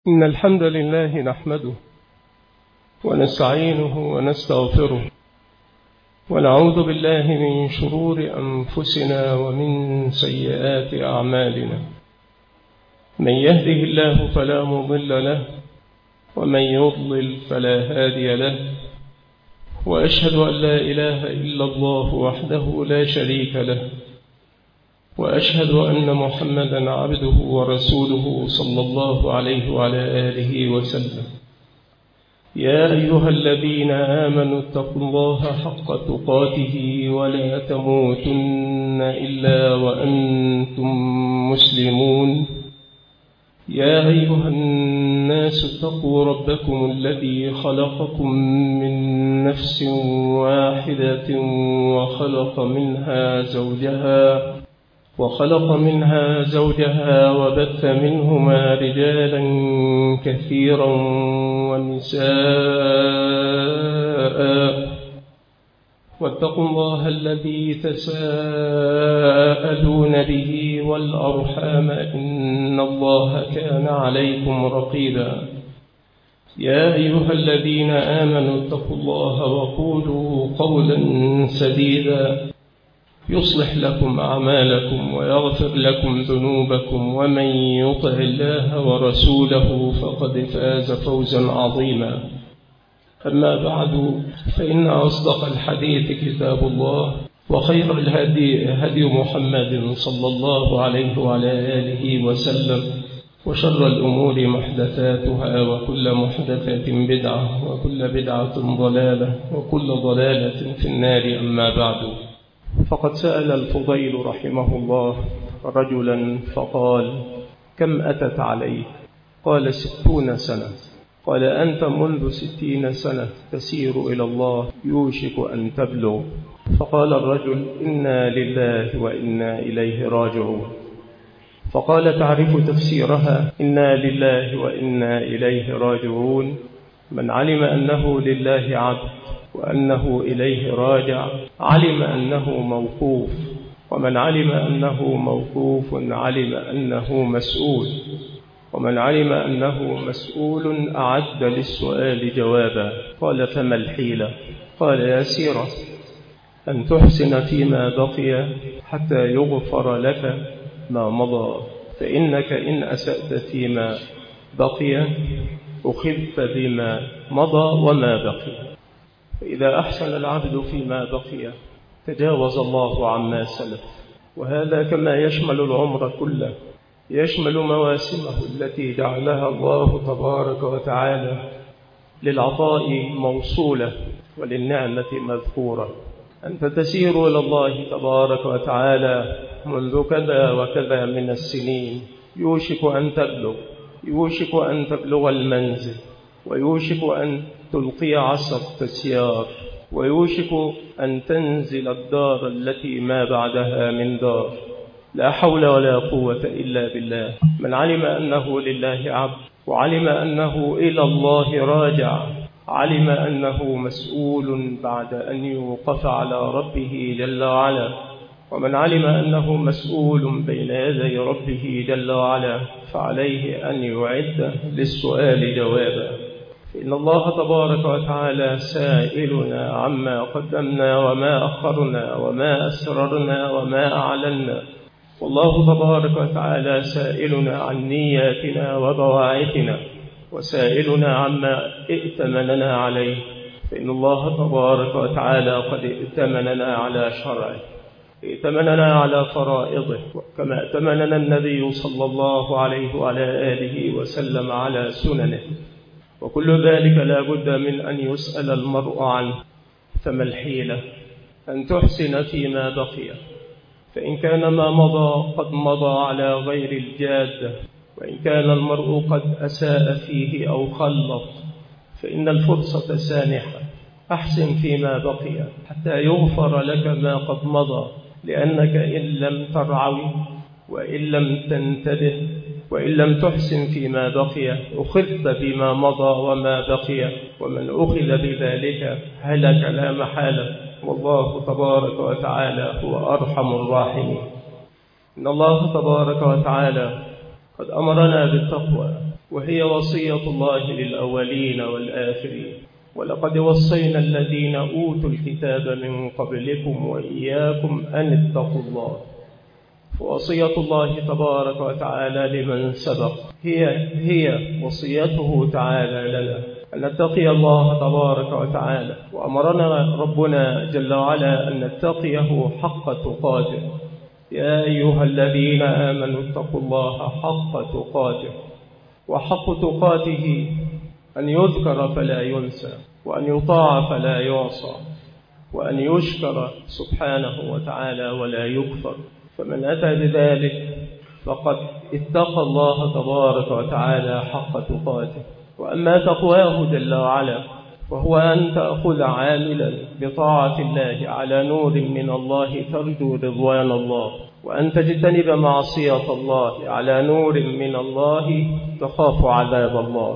إن الحمد لله نحمده ونستعينه ونستغفره ونعوذ بالله من شرور أنفسنا ومن سيئات أعمالنا. من يهده الله فلا مضل له ومن يضلل فلا هادي له، وأشهد أن لا إله إلا الله وحده لا شريك له، وأشهد أن محمدا عبده ورسوله صلى الله عليه وعلى آله وسلم. يا أيها الذين آمنوا اتقوا الله حق تقاته ولا تموتن إلا وأنتم مسلمون. يا أيها الناس اتقوا ربكم الذي خلقكم من نفس واحدة وخلق منها زوجها وبث منهما رجالا كثيرا ونساء، واتقوا الله الذي تساءلون به والأرحام إن الله كان عليكم رقيبا. يا أيها الذين آمنوا اتقوا الله وقولوا قولا سديدا يصلح لكم أعمالكم ويغفر لكم ذنوبكم، ومن يطع الله ورسوله فقد فاز فوزا عظيما. أما بعد، فإن أصدق الحديث كتاب الله، وخير الهدي هدي محمد صلى الله عليه وعلى آله وسلم، وشر الأمور محدثاتها، وكل محدثة بدعة، وكل بدعة ضلالة، وكل ضلالة في النار. أما بعد، فقد سأل الفضيل رحمه الله رجلا فقال: كم أتت عليه؟ قال: 60 سنة. قال: أنت منذ 60 سنة تسير إلى الله، يوشك أن تبلغ. فقال الرجل: إنا لله وإنا إليه راجعون. فقال: تعرف تفسيرها؟ إنا لله وإنا إليه راجعون: من علم أنه لله عبد وأنه إليه راجع علم أنه موقوف، ومن علم أنه موقوف علم أنه مسؤول، ومن علم أنه مسؤول أعد للسؤال جوابا. قال: فما الحيلة؟ قال: يسيرة، أن تحسن فيما بقي حتى يغفر لك ما مضى، فإنك إن أسأت فيما بقي أخذت بما مضى وما بقي. فإذا أحسن العبد فيما بقي تجاوز الله عما سلف، وهذا كما يشمل العمر كله، يشمل مواسمه التي جعلها الله تبارك وتعالى للعطاء موصولة وللنعمة مذكورة. أنت تسير إلى الله تبارك وتعالى منذ كذا وكذا من السنين، يوشك أن تبلغ المنزل، ويوشك أن تلقي عصا التسيار، ويوشك أن تنزل الدار التي ما بعدها من دار. لا حول ولا قوة إلا بالله. من علم أنه لله عبد وعلم أنه إلى الله راجع علم أنه مسؤول بعد أن يوقف على ربه جل وعلا، ومن علم أنه مسؤول بين يدي ربه جل وعلا فعليه أن يعد للسؤال جوابا. إن الله تبارك وتعالى سائلنا عما قدمنا وما أخرنا وما أسررنا وما أعلنا، والله تبارك وتعالى سائلنا عن نياتنا وبواعثنا، وسائلنا عما ائتمننا عليه. فإن الله تبارك وتعالى قد ائتمننا على شرعه، ائتمننا على فرائضه، كما ائتمننا النبي صلى الله عليه وعلى آله وسلم على سننه، وكل ذلك لا بد من أن يسأل المرء عنه. فما الحيلة؟ أن تحسن فيما بقي، فإن كان ما مضى قد مضى على غير الجادة، وإن كان المرء قد أساء فيه أو خلط، فإن الفرصة سانحة. أحسن فيما بقي حتى يغفر لك ما قد مضى، لأنك إن لم ترعوي وإن لم تنتبه وإن لم تحسن فيما بقي أخذت بما مضى وما بقي، ومن أخذ بذلك هلك لا محالة، والله تبارك وتعالى هو أرحم الراحمين. إن الله تبارك وتعالى قد أمرنا بالتقوى، وهي وصية الله للأولين والآخرين. ولقد وصينا الذين أوتوا الكتاب من قبلكم وإياكم أن اتقوا الله. ووصية الله تبارك وتعالى لمن سبق هي وصيته تعالى لنا أن نتقي الله تبارك وتعالى، وأمرنا ربنا جل وعلا أن نتقيه حق تقاته. يا أيها الذين آمنوا اتقوا الله حق تقاته، وحق تقاته أن يذكر فلا ينسى، وأن يطاع فلا يعصى، وأن يشكر سبحانه وتعالى ولا يكفر. فمن أتى بذلك فقد اتقى الله تبارك وتعالى حق تقاته. وأما تقواه جل وعلا وهو أن تأخذ عاملا بطاعة الله على نور من الله ترجو رضوان الله، وأن تجتنب معصية الله على نور من الله تخاف عذاب الله.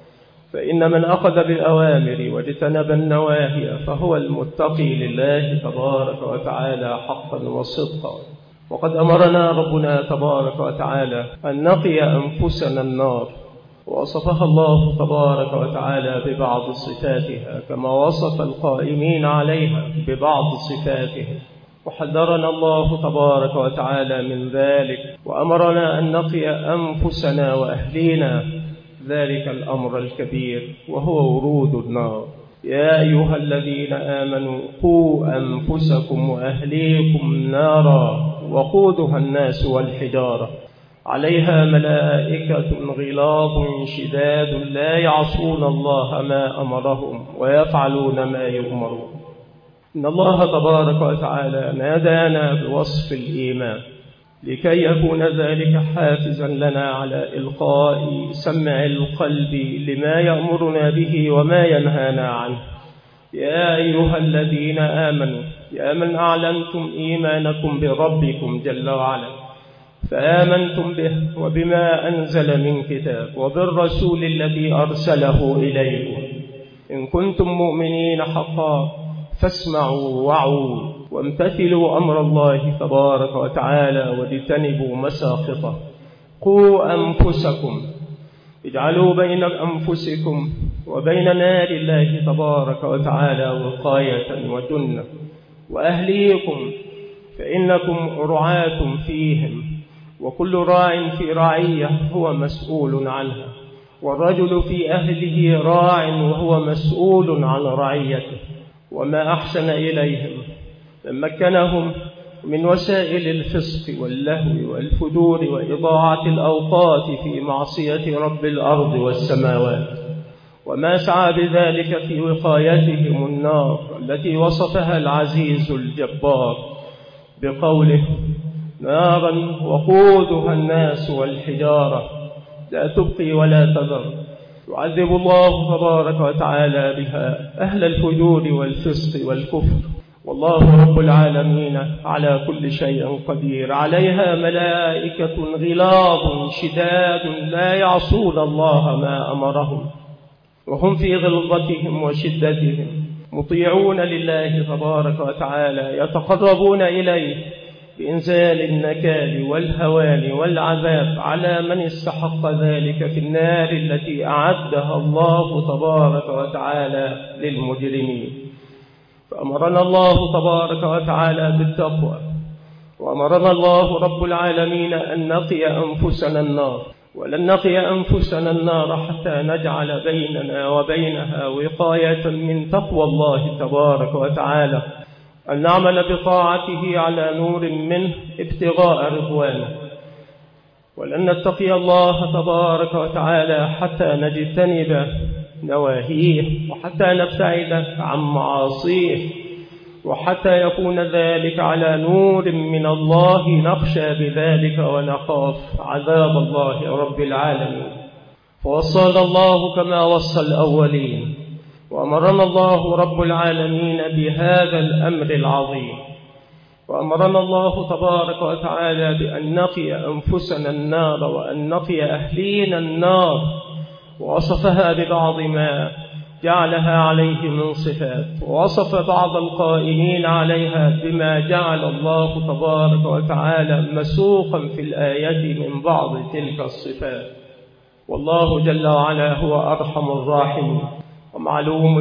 فإن من أخذ بالأوامر واجتنب النواهي فهو المتقي لله تبارك وتعالى حقا وصدقا. وقد أمرنا ربنا تبارك وتعالى أن نقي أنفسنا النار، ووصفها الله تبارك وتعالى ببعض صفاتها كما وصف القائمين عليها ببعض صفاتها. وحذرنا الله تبارك وتعالى من ذلك، وأمرنا أن نقي أنفسنا وأهلينا ذلك الأمر الكبير وهو ورود النار. يا أيها الذين آمنوا قوا أنفسكم وأهليكم نارا وقودها الناس والحجارة عليها ملائكة غلاظ شداد لا يعصون الله ما أمرهم ويفعلون ما يؤمرون. إن الله تبارك وتعالى نادانا بوصف الإيمان لكي يكون ذلك حافزا لنا على إلقاء سمع القلب لما يأمرنا به وما ينهانا عنه. يا أيها الذين آمنوا، يا من أعلنتم إيمانكم بربكم جل وعلا فآمنتم به وبما أنزل من كتاب وبالرسول الذي أرسله إليكم، إن كنتم مؤمنين حقا فاسمعوا وعوا وامتثلوا أمر الله تبارك وتعالى واجتنبوا مساخطه. قوا أنفسكم، اجعلوا بين أنفسكم وبين نار الله تبارك وتعالى وقاية وجنة. وأهليكم فإنكم رعاة فيهم، وكل راع في رعية هو مسؤول عنها، والرجل في أهله راع وهو مسؤول عن رعيته. وما أحسن إليهم من مكنهم من وسائل الفسق واللهو والفجور وإضاعة الأوقات في معصية رب الأرض والسماوات، وما سعى بذلك في وقايتهم النار التي وصفها العزيز الجبار بقوله نارا وقودها الناس والحجارة لا تبقي ولا تذر، يعذب الله تبارك وتعالى بها أهل الفجور والفسق والكفر. والله رب العالمين على كل شيء قدير، عليها ملائكة غلاظ شداد لا يعصون الله ما أمرهم، وهم في غلظتهم وشدتهم مطيعون لله تبارك وتعالى، يتقربون إليه بإنزال النكال والهوان والعذاب على من استحق ذلك في النار التي أعدها الله تبارك وتعالى للمجرمين. فأمرنا الله تبارك وتعالى بالتقوى، وأمرنا الله رب العالمين أن نقي أنفسنا النار، ولن نقي أنفسنا النار حتى نجعل بيننا وبينها وقاية من تقوى الله تبارك وتعالى، أن نعمل بطاعته على نور منه ابتغاء رضوانه. ولن نتقي الله تبارك وتعالى حتى نجتنب نواهيه، وحتى نبتعد عن معاصيه، وحتى يكون ذلك على نور من الله نخشى بذلك ونخاف عذاب الله رب العالمين. فوصانا الله كما وصى الأولين، وأمرنا الله رب العالمين بهذا الأمر العظيم، وأمرنا الله تبارك وتعالى بأن نقي أنفسنا النار وأن نقي أهلينا النار، ووصفها ببعض ما جعلها عليه من صفات، ووصف بعض القائمين عليها بما جعل الله تبارك وتعالى مسوقا في الآية من بعض تلك الصفات. والله جل وعلا هو أرحم الراحمين. ومعلوم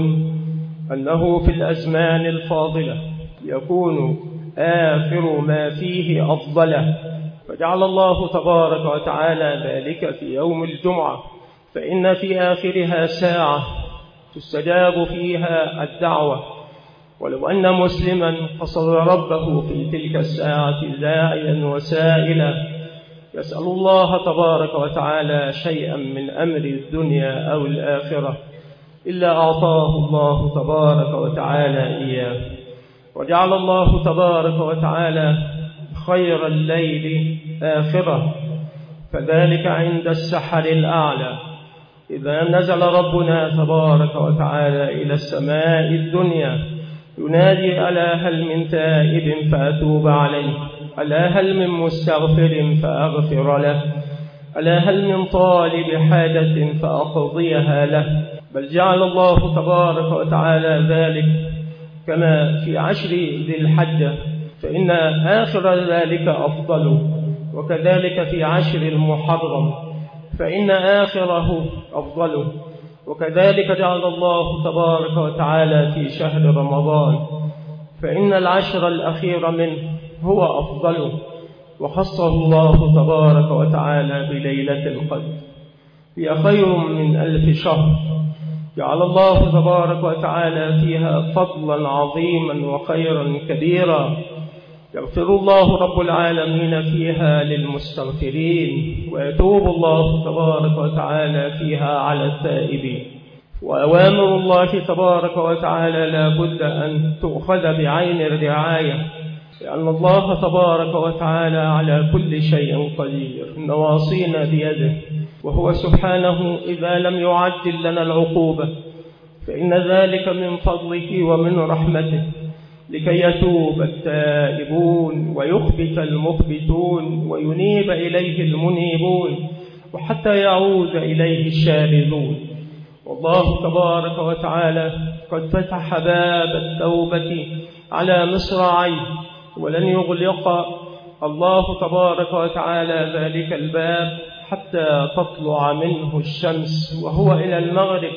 أنه في الأزمان الفاضلة يكون آخر ما فيه أفضله، فجعل الله تبارك وتعالى ذلك في يوم الجمعة، فإن في آخرها ساعة تستجاب فيها الدعوة. ولو أن مسلما قصد ربه في تلك الساعة داعيا وسائلا يسأل الله تبارك وتعالى شيئا من أمر الدنيا أو الآخرة إلا أعطاه الله تبارك وتعالى إياه. وجعل الله تبارك وتعالى خير الليل آخرة، فذلك عند السحر الأعلى إذا نزل ربنا تبارك وتعالى إلى السماء الدنيا ينادي: ألا هل من تائب فأتوب عليه، ألا هل من مستغفر فأغفر له، ألا هل من طالب حاجة فأقضيها له. بل جعل الله تبارك وتعالى ذلك كما في 10 ذي الحجة، فإن آخر ذلك أفضل، وكذلك في 10 المحرم فإن آخره أفضل، وكذلك جعل الله تبارك وتعالى في شهر رمضان فإن 10 الأخير منه هو أفضل، وخصه الله تبارك وتعالى بليلة القدر، هي خير من 1000 شهر. جعل الله تبارك وتعالى فيها فضلا عظيما وخيرا كبيرا، يغفر الله رب العالمين فيها للمستغفرين، ويتوب الله تبارك وتعالى فيها على التائبين. وأوامر الله تبارك وتعالى لا بد أن تؤخذ بعين الرعاية، لأن الله تبارك وتعالى على كل شيء قدير، نواصينا بيده، وهو سبحانه إذا لم يعجل لنا العقوبة فإن ذلك من فضله ومن رحمته، لكي يتوب التائبون ويخبت المخبتون وينيب إليه المنيبون، وحتى يعود إليه الشاردون. والله تبارك وتعالى قد فتح باب التوبة على مصراعيه، ولن يغلق الله تبارك وتعالى ذلك الباب حتى تطلع منه الشمس وهو إلى المغرب،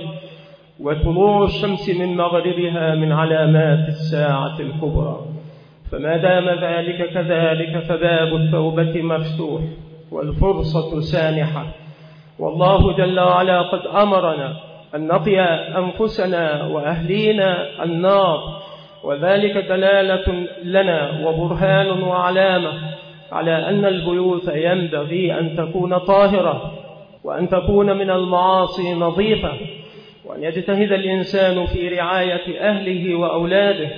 وطلوع الشمس من مغربها من علامات الساعة الكبرى. فما دام ذلك كذلك فباب التوبة مفتوح والفرصة سانحة. والله جل وعلا قد أمرنا أن نقي أنفسنا وأهلينا النار، وذلك دلالة لنا وبرهان وعلامة على أن البيوت ينبغي أن تكون طاهرة، وأن تكون من المعاصي نظيفة، وأن يجتهد الإنسان في رعاية أهله وأولاده،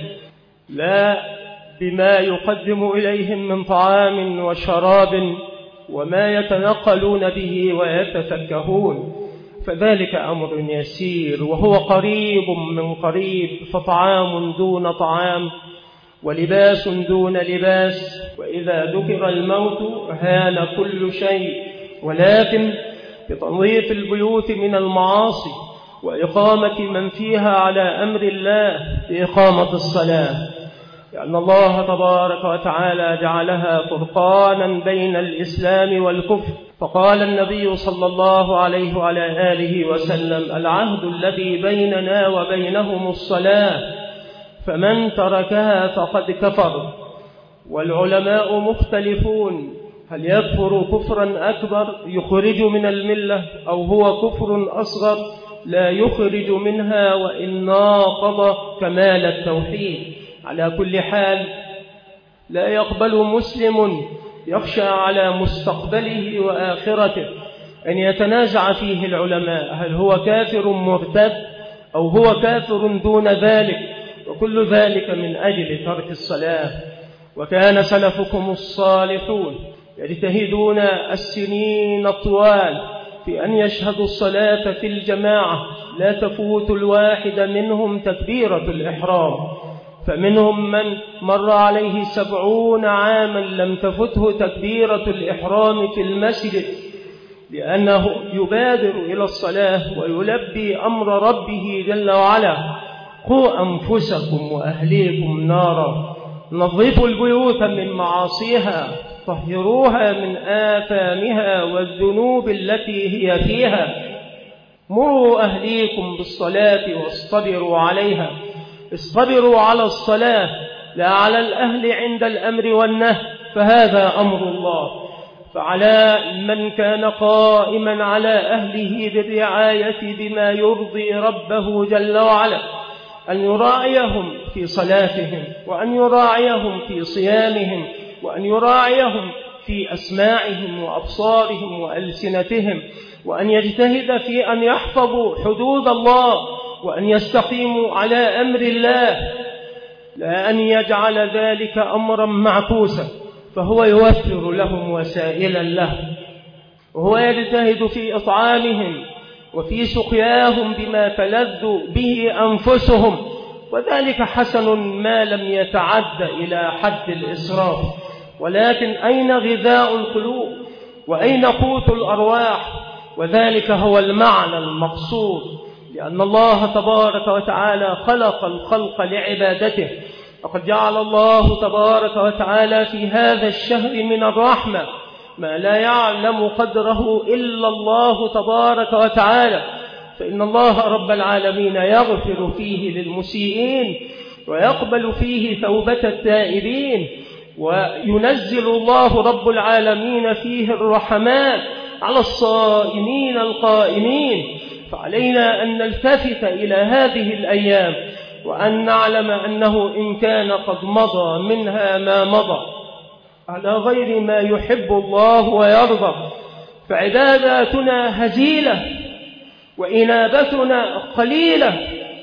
لا بما يقدم إليهم من طعام وشراب وما يتنقلون به ويتفكهون، فذلك أمر يسير وهو قريب من قريب، فطعام دون طعام ولباس دون لباس، وإذا ذكر الموت هان كل شيء. ولكن بتنظيف البيوت من المعاصي وإقامة من فيها على أمر الله بإقامة الصلاة، لأن الله تبارك وتعالى جعلها فرقانا بين الإسلام والكفر. فقال النبي صلى الله عليه وعلى آله وسلم: العهد الذي بيننا وبينهم الصلاة، فمن تركها فقد كفر. والعلماء مختلفون، هل يكفر كفرا أكبر يخرج من الملة، أو هو كفر أصغر لا يخرج منها وإن ناقض كمال التوحيد؟ على كل حال لا يقبل مسلم يخشى على مستقبله وآخرته أن يتنازع فيه العلماء، هل هو كافر مرتد أو هو كافر دون ذلك، وكل ذلك من أجل ترك الصلاة. وكان سلفكم الصالحون يجتهدون السنين الطوال في أن يشهدوا الصلاة في الجماعة، لا تفوت الواحد منهم تكبيرة الإحرام، فمنهم من مر عليه 70 عاما لم تفته تكبيرة الإحرام في المسجد، لأنه يبادر إلى الصلاة ويلبي أمر ربه جل وعلا: قوا أنفسكم وأهليكم نارا نظفوا البيوت من معاصيها، طهروها من آثامها والذنوب التي هي فيها، مروا أهليكم بالصلاة واصطبروا عليها. اصطبروا على الصلاة لا على الأهل عند الأمر والنهي، فهذا أمر الله. فعلى من كان قائما على أهله بالرعاية بما يرضي ربه جل وعلا أن يراعيهم في صلاتهم، وأن يراعيهم في صيامهم، وأن يراعيهم في أسماعهم وأبصارهم وألسنتهم، وأن يجتهد في أن يحفظوا حدود الله، وأن يستقيموا على أمر الله، لا أن يجعل ذلك أمرا معكوسا، فهو يوفر لهم وسائلا له، وهو يجتهد في إطعامهم وفي سقياهم بما تلذ به أنفسهم، وذلك حسن ما لم يتعد إلى حد الإسراف. ولكن أين غذاء القلوب وأين قوت الأرواح؟ وذلك هو المعنى المقصود، لأن الله تبارك وتعالى خلق الخلق لعبادته. وقد جعل الله تبارك وتعالى في هذا الشهر من الرحمة ما لا يعلم قدره إلا الله تبارك وتعالى، فإن الله رب العالمين يغفر فيه للمسيئين ويقبل فيه توبة التائبين، وينزل الله رب العالمين فيه الرحمات على الصائمين القائمين. فعلينا أن نلتفت إلى هذه الأيام، وأن نعلم أنه إن كان قد مضى منها ما مضى على غير ما يحب الله ويرضى، فعباداتنا هزيلة، وإنابتنا قليلة،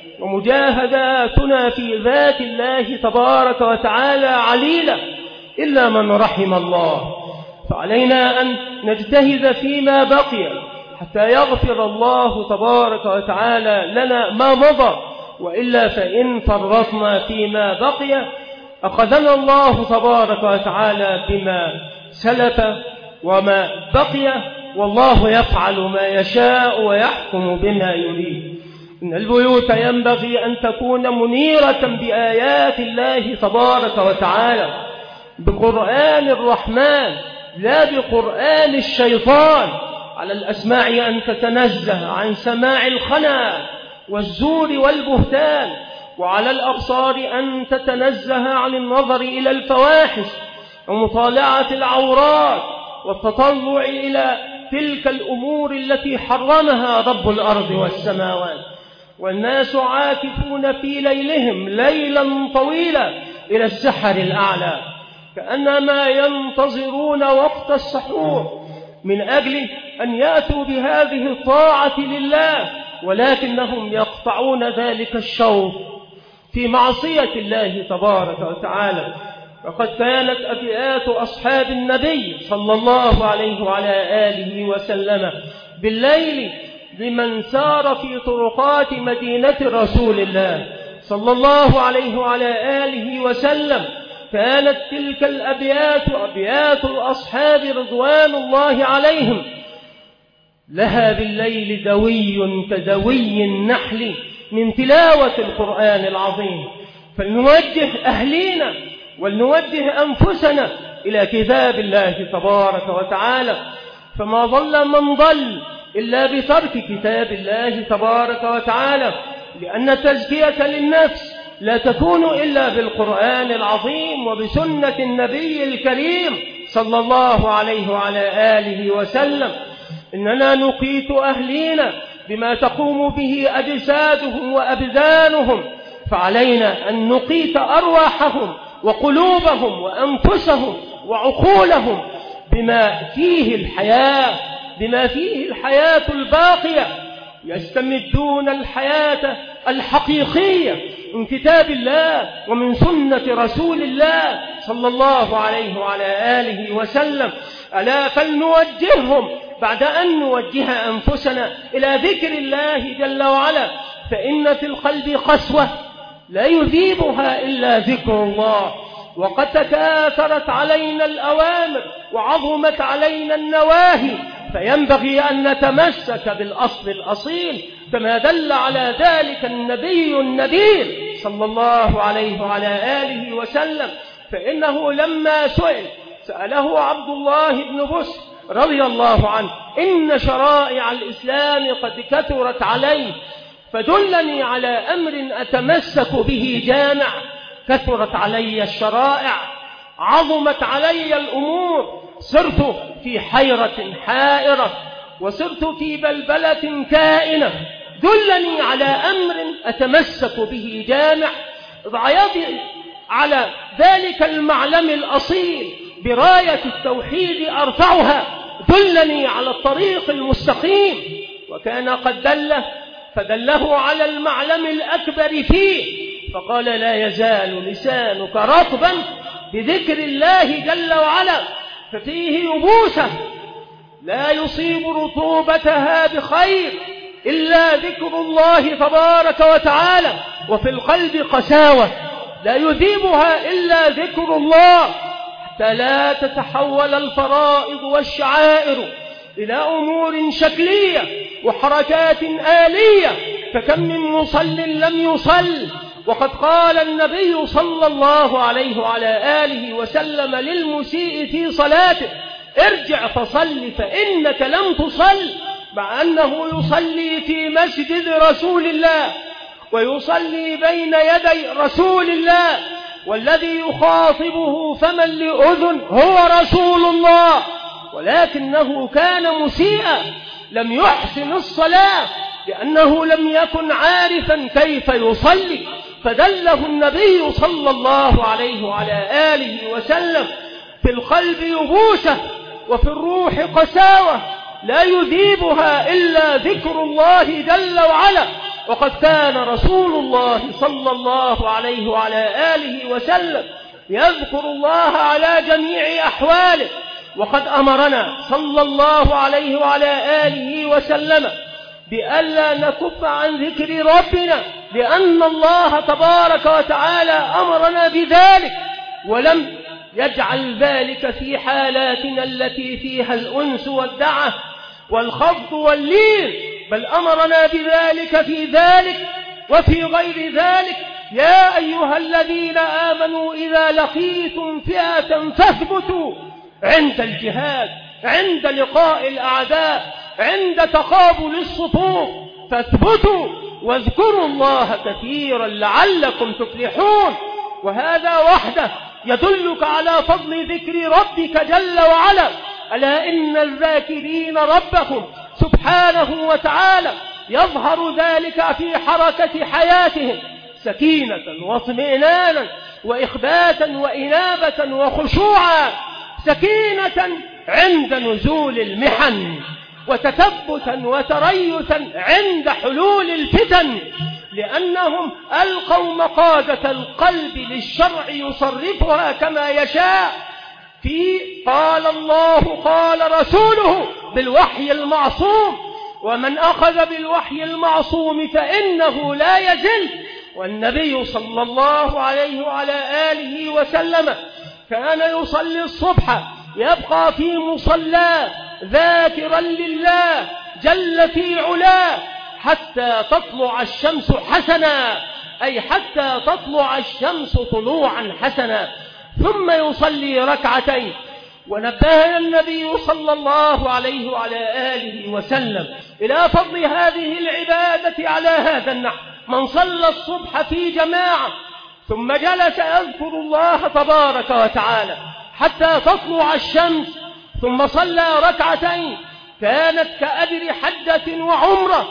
ومجاهداتنا في ذات الله تبارك وتعالى عليلة، إلا من رحم الله. فعلينا أن نجتهد فيما بقي حتى يغفر الله تبارك وتعالى لنا ما مضى، وإلا فإن فرطنا فيما بقي أخذنا الله تبارك وتعالى بما سلف وما بقي، والله يفعل ما يشاء ويحكم بما يريد. إن البيوت ينبغي أن تكون منيرة بآيات الله تبارك وتعالى، بقرآن الرحمن لا بقرآن الشيطان. على الأسماع أن تتنزه عن سماع الخنا والزور والبهتان، وعلى الأبصار أن تتنزه عن النظر إلى الفواحش ومطالعة العورات والتطلع إلى تلك الأمور التي حرمها رب الأرض والسماوات. والناس عاكفون في ليلهم ليلا طويلا إلى السحر الأعلى، كأنما ينتظرون وقت السحور من أجل أن يأتوا بهذه الطاعة لله، ولكنهم يقطعون ذلك الشوط في معصية الله تبارك وتعالى. وقد كانت أفئات أصحاب النبي صلى الله عليه وعلى آله وسلم بالليل لمن سار في طرقات مدينة رسول الله صلى الله عليه وعلى آله وسلم، كانت تلك الأبيات أبيات الأصحاب رضوان الله عليهم لها بالليل دوي كدوي النحل من تلاوة القرآن العظيم. فلنوجه أهلينا ولنوجه أنفسنا إلى كتاب الله تبارك وتعالى، فما ضل من ضل إلا بترك كتاب الله تبارك وتعالى، لأن التزكية للنفس لا تكون إلا بالقرآن العظيم وبسنة النبي الكريم صلى الله عليه وعلى آله وسلم. إننا نقيت أهلينا بما تقوم به أجسادهم وأبدانهم، فعلينا أن نقيت أرواحهم وقلوبهم وأنفسهم وعقولهم بما فيه الحياة، بما فيه الحياة الباقية. يستمدون الحياة الحقيقية من كتاب الله ومن سنة رسول الله صلى الله عليه وعلى آله وسلم. ألا فلنوجههم بعد أن نوجه أنفسنا إلى ذكر الله جل وعلا، فإن في القلب قسوة لا يذيبها إلا ذكر الله، وقد تكاثرت علينا الأوامر وعظمت علينا النواهي، فينبغي أن نتمسك بالأصل الأصيل كما دل على ذلك النبي النبيل صلى الله عليه وعلى آله وسلم. فإنه لما سأله عبد الله بن بسر رضي الله عنه: إن شرائع الإسلام قد كثرت علي فدلني على أمر أتمسك به جامع. كثرت علي الشرائع، عظمت علي الأمور، صرت في حيرة حائرة، وصرت في بلبلة كائنة، دلني على أمر أتمسك به جامع. ضع يدي على ذلك المعلم الأصيل براية التوحيد أرفعها، دلني على الطريق المستقيم. وكان قد دله فدله على المعلم الأكبر فيه، فقال: لا يزال لسانك رطبا بذكر الله جل وعلا، ففيه يبوسة لا يصيب رطوبتها بخير إلا ذكر الله تبارك وتعالى، وفي القلب قساوة لا يذيبها إلا ذكر الله، حتى لا تتحول الفرائض والشعائر إلى أمور شكلية وحركات آلية. فكم من مصل لم يصل، وقد قال النبي صلى الله عليه وعلى آله وسلم للمسيء في صلاته: ارجع فصل فإنك لم تصل، مع أنه يصلي في مسجد رسول الله ويصلي بين يدي رسول الله، والذي يخاطبه فمن لأذن هو رسول الله، ولكنه كان مسيئا، لم يحسن الصلاة لأنه لم يكن عارفا كيف يصلي، فدله النبي صلى الله عليه وعلى آله وسلم: في القلب يبوسة وفي الروح قساوة لا يذيبها إلا ذكر الله جل وعلا. وقد كان رسول الله صلى الله عليه وعلى آله وسلم يذكر الله على جميع أحواله، وقد أمرنا صلى الله عليه وعلى آله وسلم بألا نكف عن ذكر ربنا، لأن الله تبارك وتعالى أمرنا بذلك، ولم يجعل ذلك في حالاتنا التي فيها الأنس والدعة والخفض واللين، بل أمرنا بذلك في ذلك وفي غير ذلك. يا أيها الذين آمنوا إذا لقيتم فئة فاثبتوا عند الجهاد، عند لقاء الأعداء، عند تقابل الصفوف، فاثبتوا واذكروا الله كثيرا لعلكم تفلحون. وهذا وحده يدلك على فضل ذكر ربك جل وعلا. ألا إن الذاكرين ربهم سبحانه وتعالى يظهر ذلك في حركة حياتهم، سكينة واطمئنانا وإخباتا وإنابة وخشوعا، سكينة عند نزول المحن، وتثبتا وتريثا عند حلول الفتن، لأنهم ألقوا مقادة القلب للشرع يصرفها كما يشاء في قال الله قال رسوله بالوحي المعصوم. ومن أخذ بالوحي المعصوم فإنه لا يزل. والنبي صلى الله عليه وعلى آله وسلم كان يصلي الصبح يبقى في مصلاه ذاكرا لله جل في علاه حتى تطلع الشمس حسنا، أي حتى تطلع الشمس طلوعا حسنا، ثم يصلي ركعتين. ونبهنا النبي صلى الله عليه وعلى آله وسلم إلى فضل هذه العبادة على هذا النحو: من صلى الصبح في جماعة ثم جلس يذكر الله تبارك وتعالى حتى تطلع الشمس ثم صلى ركعتين كانت كأجر حجة وعمرة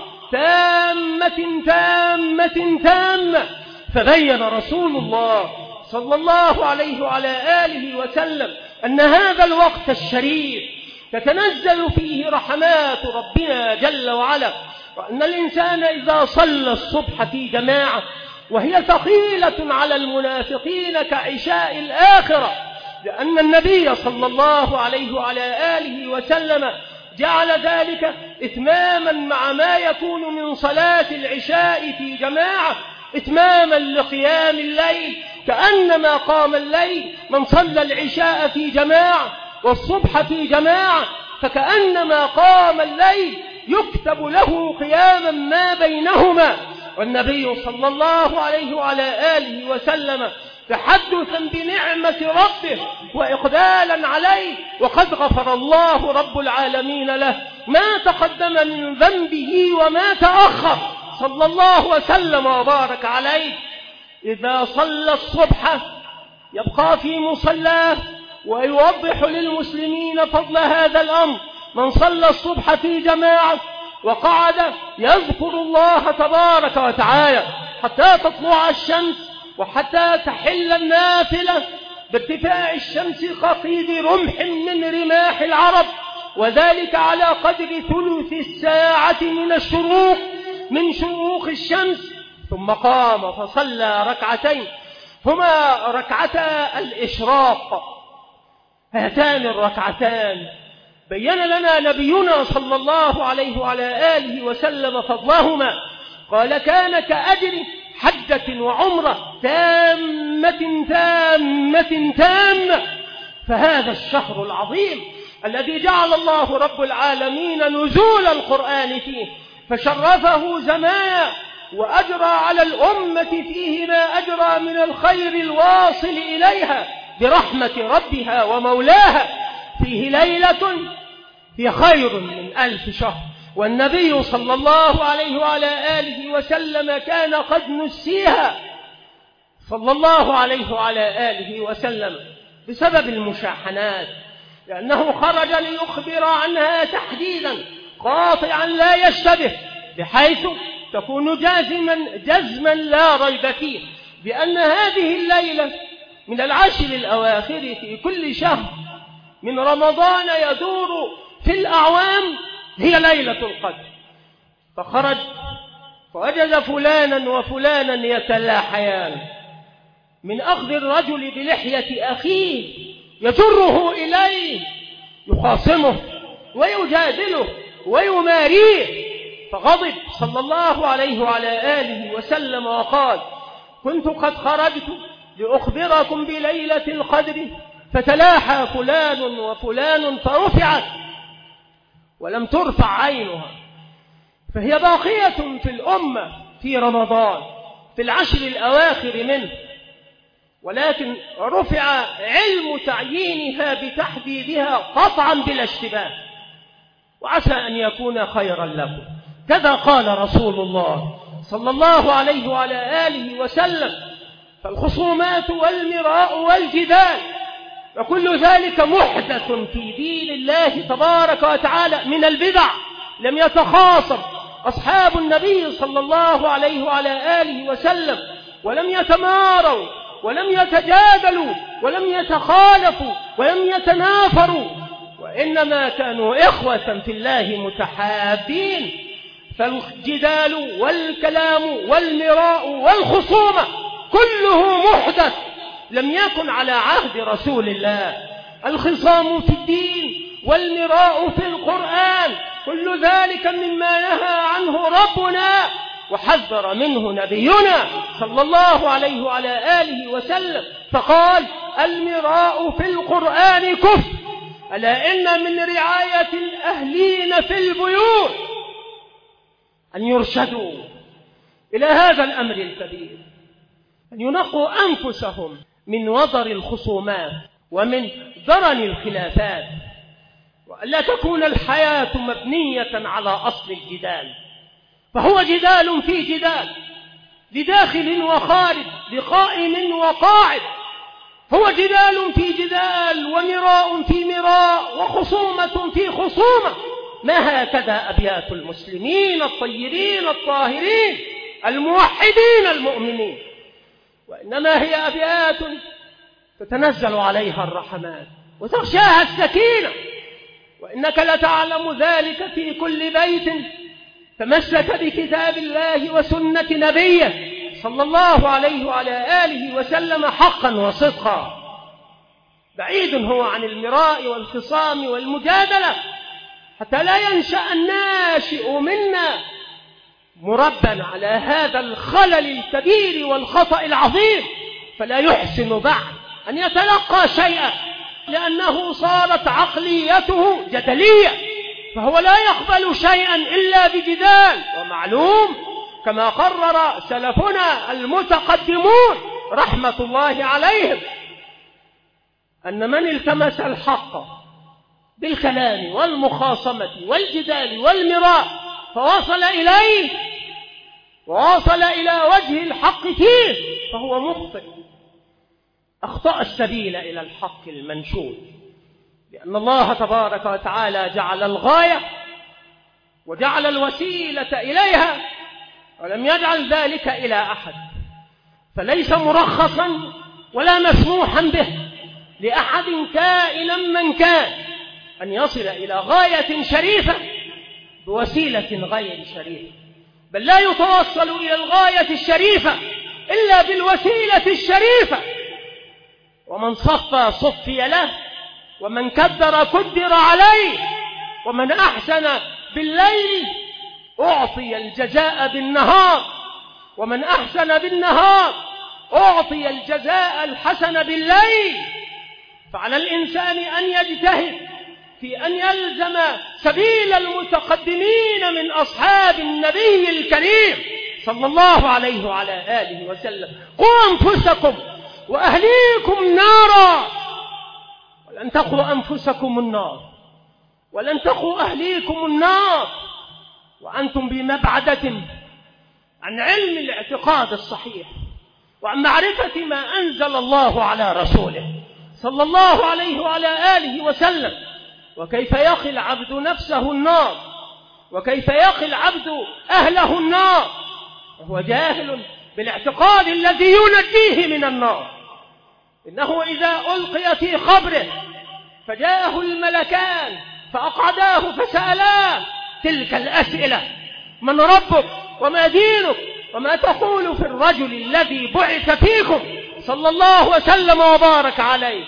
تامة تامة تامة. فبين رسول الله صلى الله عليه وعلى آله وسلم أن هذا الوقت الشريف تتنزل فيه رحمات ربنا جل وعلا، وأن الإنسان إذا صلى الصبح في جماعة وهي ثقيلة على المنافقين كعشاء الآخرة، لأن النبي صلى الله عليه وعلى آله وسلم جعل ذلك إتماما مع ما يكون من صلاة العشاء في جماعة، إتماما لقيام الليل، كأنما قام الليل. من صلى العشاء في جماعة والصبح في جماعة فكأنما قام الليل، يكتب له قياما ما بينهما. والنبي صلى الله عليه وعلى آله وسلم تحدثا بنعمة ربه وإقبالا عليه، وقد غفر الله رب العالمين له ما تقدم من ذنبه وما تأخر، صلى الله وسلم وبارك عليه. إذا صلى الصبح يبقى في مصلاه ويوضح للمسلمين فضل هذا الأمر. من صلى الصبح في جماعة وقعد يذكر الله تبارك وتعالى حتى تطلع الشمس وحتى تحل النافلة بارتفاع الشمس كقيد رمح من رماح العرب، وذلك على قدر ثلث الساعة من شروق الشمس. ثم قام فصلى ركعتين هما ركعتا الإشراق. هاتان الركعتان بين لنا نبينا صلى الله عليه وعلى آله وسلم فضلهما، قال كان كأجر حجة وعمرة تامة تامة تامة. فهذا الشهر العظيم الذي جعل الله رب العالمين نزول القرآن فيه فشرفه زمانا وأجرى على الأمة فيه ما أجرى من الخير الواصل إليها برحمة ربها ومولاها، فيه ليلة هي خير من 1000 شهر. والنبي صلى الله عليه وعلى آله وسلم كان قد نسيها صلى الله عليه وعلى آله وسلم بسبب المشاحنات، لأنه خرج ليخبر عنها تحديدا قاطعا لا يشتبه، بحيث تكون جزما لا ريب فيه بأن هذه الليلة من العشر الأواخر في كل شهر من رمضان يدور في الأعوام هي ليلة القدر. فخرج فوجد فلانا وفلانا يتلاحيان من أخذ الرجل بلحية أخيه يجره إليه يخاصمه ويجادله ويماريه، فغضب صلى الله عليه وعلى آله وسلم وقال: كنت قد خرجت لأخبركم بليلة القدر فتلاحى فلان وفلان فرفعت ولم ترفع عينها، فهي باقية في الأمة في رمضان في العشر الأواخر منه، ولكن رفع علم تعيينها بتحديدها قطعا بلا اشتباه، وعسى أن يكون خيرا لكم. كذا قال رسول الله صلى الله عليه وعلى آله وسلم: فالخصومات والمراء والجدال وكل ذلك محدث في دين الله تبارك وتعالى من البدع. لم يتخاصم أصحاب النبي صلى الله عليه وعلى آله وسلم، ولم يتماروا ولم يتجادلوا ولم يتخالفوا ولم يتنافروا، وإنما كانوا إخوة في الله متحابين. فالجدال والكلام والمراء والخصومة كله محدث لم يكن على عهد رسول الله. الخصام في الدين والمراء في القرآن كل ذلك مما نهى عنه ربنا وحذر منه نبينا صلى الله عليه وعلى آله وسلم، فقال: المراء في القرآن كفر، ألا إن من رعاية الأهلين في البيوت أن يرشدوا إلى هذا الأمر الكبير، أن ينقوا أنفسهم من وضر الخصومات ومن درن الخلافات، وألا تكون الحياة مبنية على أصل الجدال، فهو جدال في جدال، لداخل وخارج، لقائم وقاعد، هو جدال في جدال ومراء في مراء وخصومة في خصومة. ما هكذا أبيات المسلمين الطيبين الطاهرين الموحدين المؤمنين، وإنما هي أبيات تتنزل عليها الرحمات وتغشاها السكينة. وإنك لتعلم ذلك في كل بيت تمسك بكتاب الله وسنة نبيه صلى الله عليه وعلى آله وسلم حقا وصدقا. بعيد هو عن المراء والخصام والمجادلة، حتى لا ينشأ الناشئ منا مربا على هذا الخلل الكبير والخطأ العظيم، فلا يحسن بعد أن يتلقى شيئا، لأنه صارت عقليته جدلية، فهو لا يقبل شيئا إلا بجدال. ومعلوم كما قرر سلفنا المتقدمون رحمة الله عليهم أن من التمس الحق بالكلام والمخاصمة والجدال والمراء فوصل إليه ووصل إلى وجه الحق فيه فهو مخطئ، أخطأ السبيل إلى الحق المنشود، لأن الله تبارك وتعالى جعل الغاية وجعل الوسيلة إليها ولم يجعل ذلك إلى أحد، فليس مرخصا ولا مسموحا به لأحد كائنا من كان أن يصل إلى غاية شريفة بوسيلة غير شريفة، بل لا يتوصل إلى الغاية الشريفة إلا بالوسيلة الشريفة. ومن صفى صفي له، ومن كدر كدر عليه، ومن أحسن بالليل أعطي الجزاء بالنهار، ومن أحسن بالنهار أعطي الجزاء الحسن بالليل. فعلى الإنسان أن يجتهد في أن يلزم سبيل المتقدمين من أصحاب النبي الكريم صلى الله عليه وعلى آله وسلم. قوا أنفسكم وأهليكم نارا، ولن تقوا أنفسكم النار ولن تقوا أهليكم النار وأنتم بمبعدة عن علم الاعتقاد الصحيح وعن معرفة ما أنزل الله على رسوله صلى الله عليه وعلى آله وسلم. وكيف يقي العبد نفسه النار، وكيف يقي العبد أهله النار وهو جاهل بالاعتقاد الذي ينجيه من النار. إنه إذا ألقي في قبره فجاءه الملكان فأقعداه فسألاه تلك الأسئلة: من ربك وما دينك وما تقول في الرجل الذي بعث فيكم صلى الله وسلم وبارك عليه.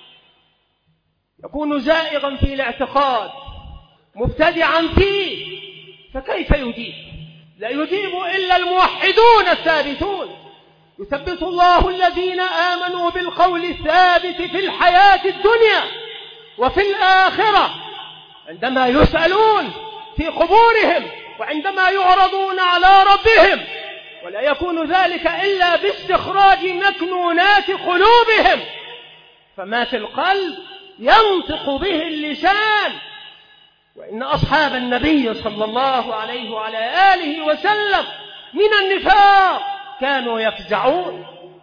يكون زائغا في الاعتقاد مبتدعا فيه، فكيف يجيب؟ لا يجيب إلا الموحدون الثابتون. يثبت الله الذين آمنوا بالقول الثابت في الحياة الدنيا وفي الآخرة عندما يسألون في قبورهم وعندما يعرضون على ربهم، ولا يكون ذلك إلا باستخراج مكنونات قلوبهم، فما في القلب ينطق به اللسان. وإن أصحاب النبي صلى الله عليه وعلى آله وسلم من النفاق كانوا يفزعون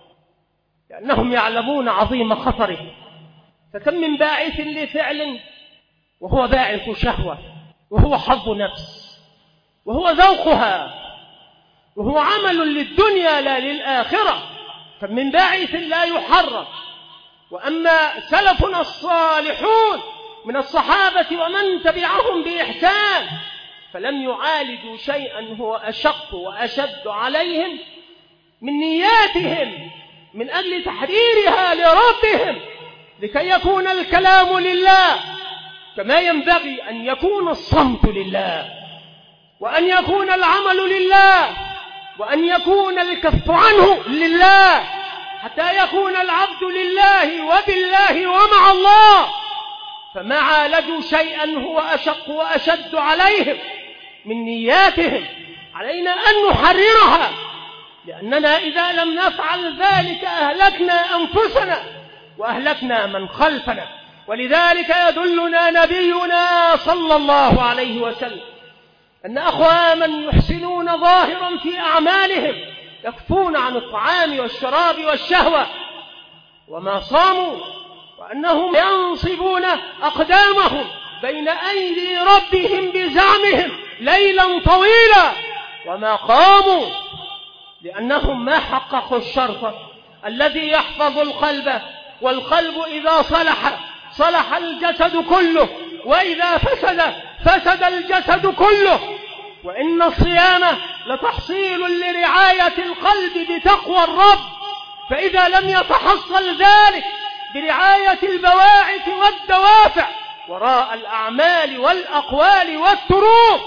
لأنهم يعلمون عظيم خطره. فكم من باعث لفعل وهو باعث شهوة، وهو حظ نفس، وهو ذوقها، وهو عمل للدنيا لا للآخرة. كم من باعث لا يحرم. وأما سلفنا الصالحون من الصحابة ومن تبعهم بإحسان فلم يعالجوا شيئا هو أشق وأشد عليهم من نياتهم من أجل تحريرها لربهم، لكي يكون الكلام لله كما ينبغي أن يكون الصمت لله، وأن يكون العمل لله، وأن يكون الكف عنه لله، حتى يكون العبد لله وبالله ومع الله. فما عالجوا شيئا هو أشق وأشد عليهم من نياتهم. علينا أن نحررها، لأننا إذا لم نفعل ذلك أهلكنا أنفسنا وأهلكنا من خلفنا. ولذلك يدلنا نبينا صلى الله عليه وسلم أن أقواما يحسنون ظاهرا في أعمالهم يكفون عن الطعام والشراب والشهوة وما صاموا، وأنهم ينصبون أقدامهم بين أيدي ربهم بزعمهم ليلا طويلا وما قاموا، لأنهم ما حققوا الشرط الذي يحفظ القلب، والقلب إذا صلح صلح الجسد كله، وإذا فسد فسد الجسد كله. وإن الصيام لتحصيل لرعاية القلب بتقوى الرب، فإذا لم يتحصل ذلك برعاية البواعث والدوافع وراء الأعمال والأقوال والتروك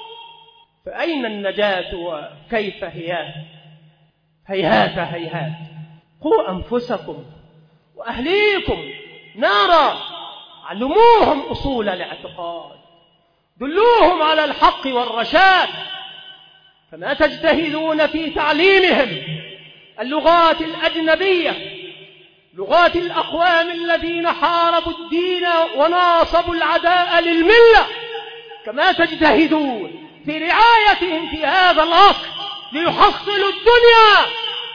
فأين النجاة وكيف هي؟ هيهات هيهات. قوا أنفسكم وأهليكم نارا، علموهم أصول الاعتقاد، دلوهم على الحق والرشاد. فما تجتهدون في تعليمهم اللغات الأجنبية، لغات الأقوام الذين حاربوا الدين وناصبوا العداء للملة، كما تجتهدون في رعايتهم في هذا العصر ليحصلوا الدنيا،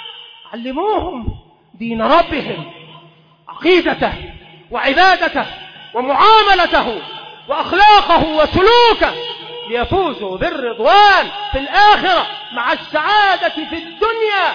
علموهم دين ربهم، عقيدته وعبادته ومعاملته وأخلاقه وسلوكه، ليفوزوا بالرضوان في الآخرة مع السعادة في الدنيا.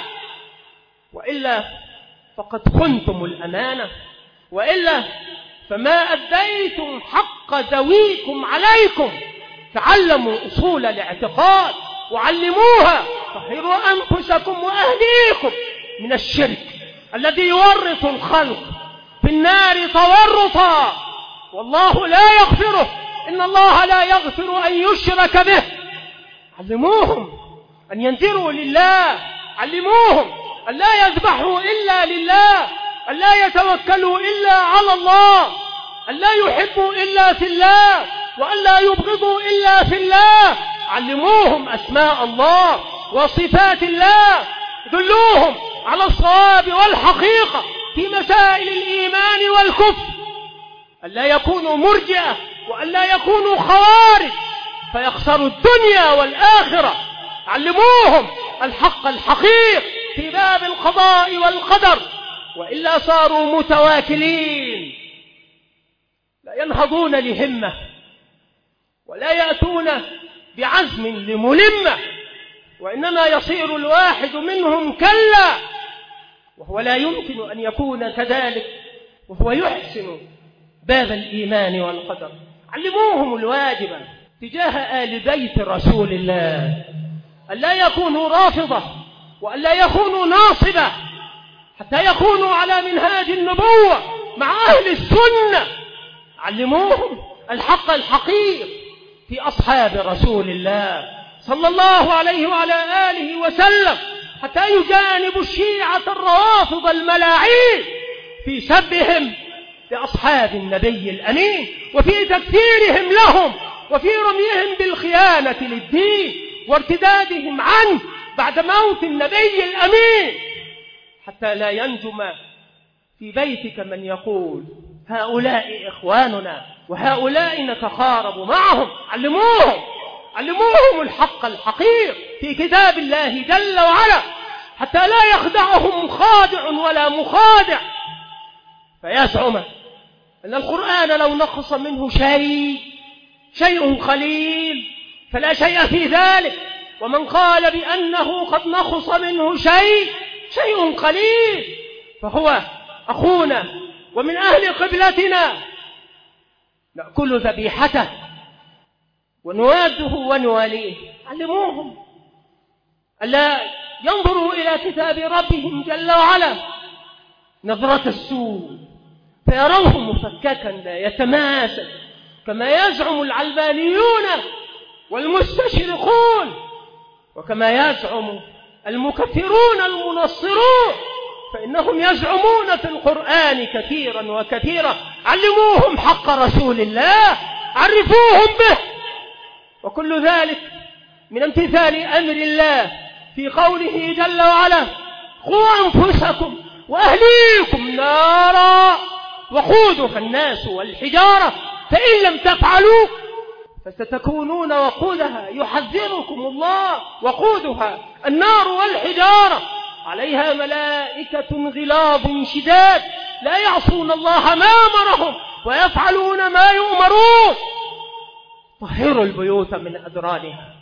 وإلا فقد خنتم الأمانة، وإلا فما أديتم حق ذويكم عليكم. تعلموا أصول الاعتقاد وعلموها، طهروا أنفسكم وأهليكم من الشرك الذي يورط الخلق في النار تورطا، والله لا يغفره، إن الله لا يغفر أن يشرك به. علموهم أن ينذروا لله، علموهم أن لا يذبحوا إلا لله، أن لا يتوكلوا إلا على الله، أن لا يحبوا إلا في الله، وأن لا يبغضوا إلا في الله. علموهم أسماء الله وصفات الله، دلوهم على الصواب والحقيقة في مسائل الإيمان والكفر، أن لا يكونوا مرجئة وأن لا يكونوا خوارج فيخسروا الدنيا والآخرة. علموهم الحق الحقيق في باب القضاء والقدر، وإلا صاروا متواكلين لا ينهضون لهمة ولا يأتون بعزم لملمة، وإنما يصير الواحد منهم كلا، وهو لا يمكن أن يكون كذلك وهو يحسن باب الإيمان والقدر. علموهم الواجب تجاه آل بيت رسول الله، أن لا يكونوا رافضة وأن لا يكونوا ناصبة، حتى يكونوا على منهاج النبوة مع أهل السنة. علموهم الحق الحقيقي في أصحاب رسول الله صلى الله عليه وعلى آله وسلم، حتى يجانبوا الشيعة الروافض الملاعين في سبهم لأصحاب النبي الأمين، وفي تكفيرهم لهم، وفي رميهم بالخيانة للدين وارتدادهم عنه بعد موت النبي الأمين، حتى لا ينجم في بيتك من يقول هؤلاء إخواننا وهؤلاء نتخارب معهم. علموهم الحق الحقيقي في كتاب الله جل وعلا، حتى لا يخدعهم خادع ولا مخادع فيزعم أن القرآن لو نقص منه شيء قليل فلا شيء في ذلك، ومن قال بأنه قد نقص منه شيء قليل فهو أخونا ومن أهل قبلتنا، نأكل ذبيحته ونواده ونواليه. علموهم ألا ينظروا إلى كتاب ربهم جل وعلا نظرة السوء فيروه مفككا لا يتماسك كما يزعم العلبانيون والمستشرقون، وكما يزعم المكفرون المنصرون، فإنهم يزعمون في القرآن كثيرا وكثيرا. علموهم حق رسول الله، عرفوهم به، وكل ذلك من امتثال أمر الله في قوله جل وعلا قوا أنفسكم وأهليكم نارا وقودها الناس والحجارة فإن لم تفعلوا فستكونون وقودها، يحذركم الله، وقودها النار والحجارة عليها ملائكة غلاظ شداد لا يعصون الله ما أمرهم ويفعلون ما يؤمرون. طهروا البيوت من أدرانها،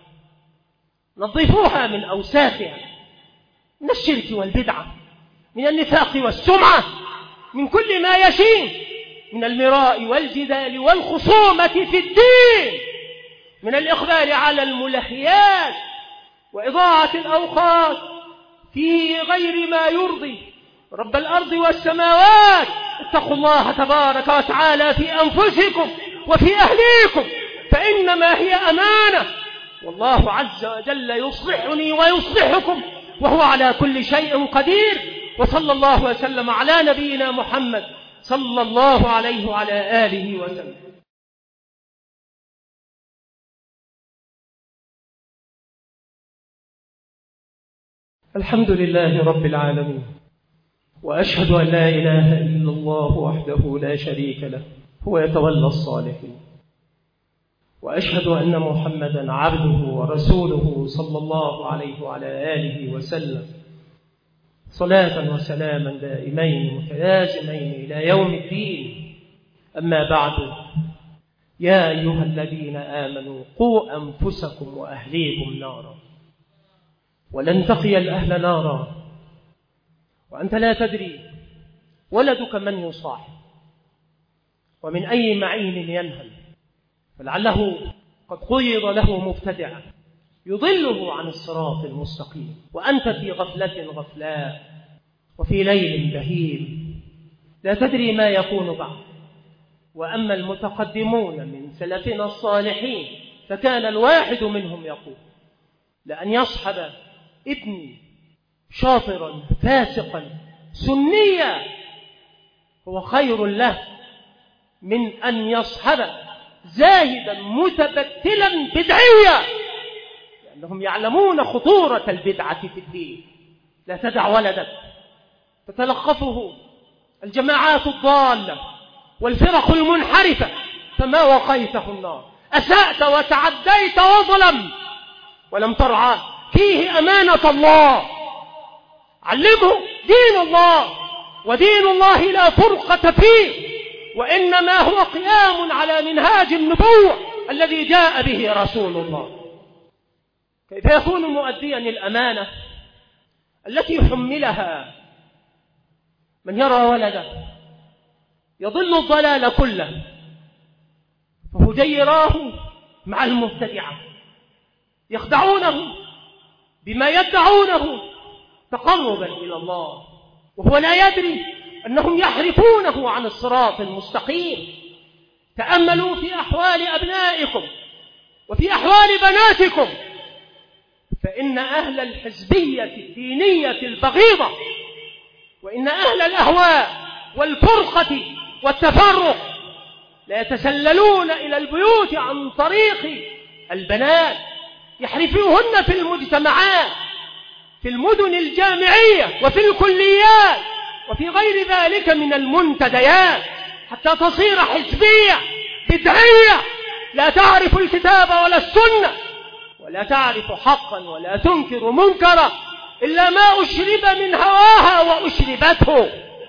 نظفوها من أوساخها، من الشرك والبدعة، من النفاق والسمعة، من كل ما يشين من المراء والجدال والخصومة في الدين، من الإقبال على الملهيات وإضاعة الأوقات في غير ما يرضي رب الأرض والسماوات. اتقوا الله تبارك وتعالى في أنفسكم وفي أهليكم، فإنما هي أمانة، والله عز وجل يصلحني ويصلحكم وهو على كل شيء قدير. وصلى الله وسلم على نبينا محمد صلى الله عليه وعلى آله وسلم. الحمد لله رب العالمين، وأشهد أن لا إله إلا الله وحده لا شريك له هو يتولى الصالحين، وأشهد أن محمدا عبده ورسوله صلى الله عليه وعلى آله وسلم صلاة وسلاما دائمين متلازمين إلى يوم الدين. أما بعد، يا أيها الذين آمنوا قوا أنفسكم وأهليكم نارا، ولن تقي الأهل نارا وأنت لا تدري ولدك من يصاحب ومن أي معين ينهل، فلعله قد قيض له مبتدعا يضله عن الصراط المستقيم وأنت في غفلة غفلاء وفي ليل بهيم لا تدري ما يكون بعد. وأما المتقدمون من سلفنا الصالحين فكان الواحد منهم يقول: لأن يصحب ابني شاطرا فاسقا سنيا هو خير له من أن يصحب زاهدا متبتلا بدعيا، لأنهم يعلمون خطورة البدعة في الدين. لا تدع ولدك تتلقفه الجماعات الضالة والفرق المنحرفة فما وقيته النار. أسأت وتعديت وظلم ولم ترعى فيه أمانة الله. علمه دين الله، ودين الله لا فرقة فيه، وإنما هو قيام على منهاج النبوة الذي جاء به رسول الله. كيف يكون مؤديا الأمانة التي حملها من يرى ولده يضل الضلال كله فهجيراه مع المبتدعة يخدعونه بما يدعونه تقربا إلى الله، وهو لا يدري أنهم يحرفونه عن الصراط المستقيم. تأملوا في أحوال أبنائكم وفي أحوال بناتكم، فإن أهل الحزبية الدينية البغيضة وإن أهل الأهواء والفرقة والتفرق لا يتسللون إلى البيوت عن طريق البنات، يحرفوهن في المجتمعات، في المدن الجامعية وفي الكليات وفي غير ذلك من المنتديات، حتى تصير حزبية بدعية لا تعرف الكتاب ولا السنة ولا تعرف حقا ولا تنكر منكرا إلا ما أشرب من هواها وأشربته،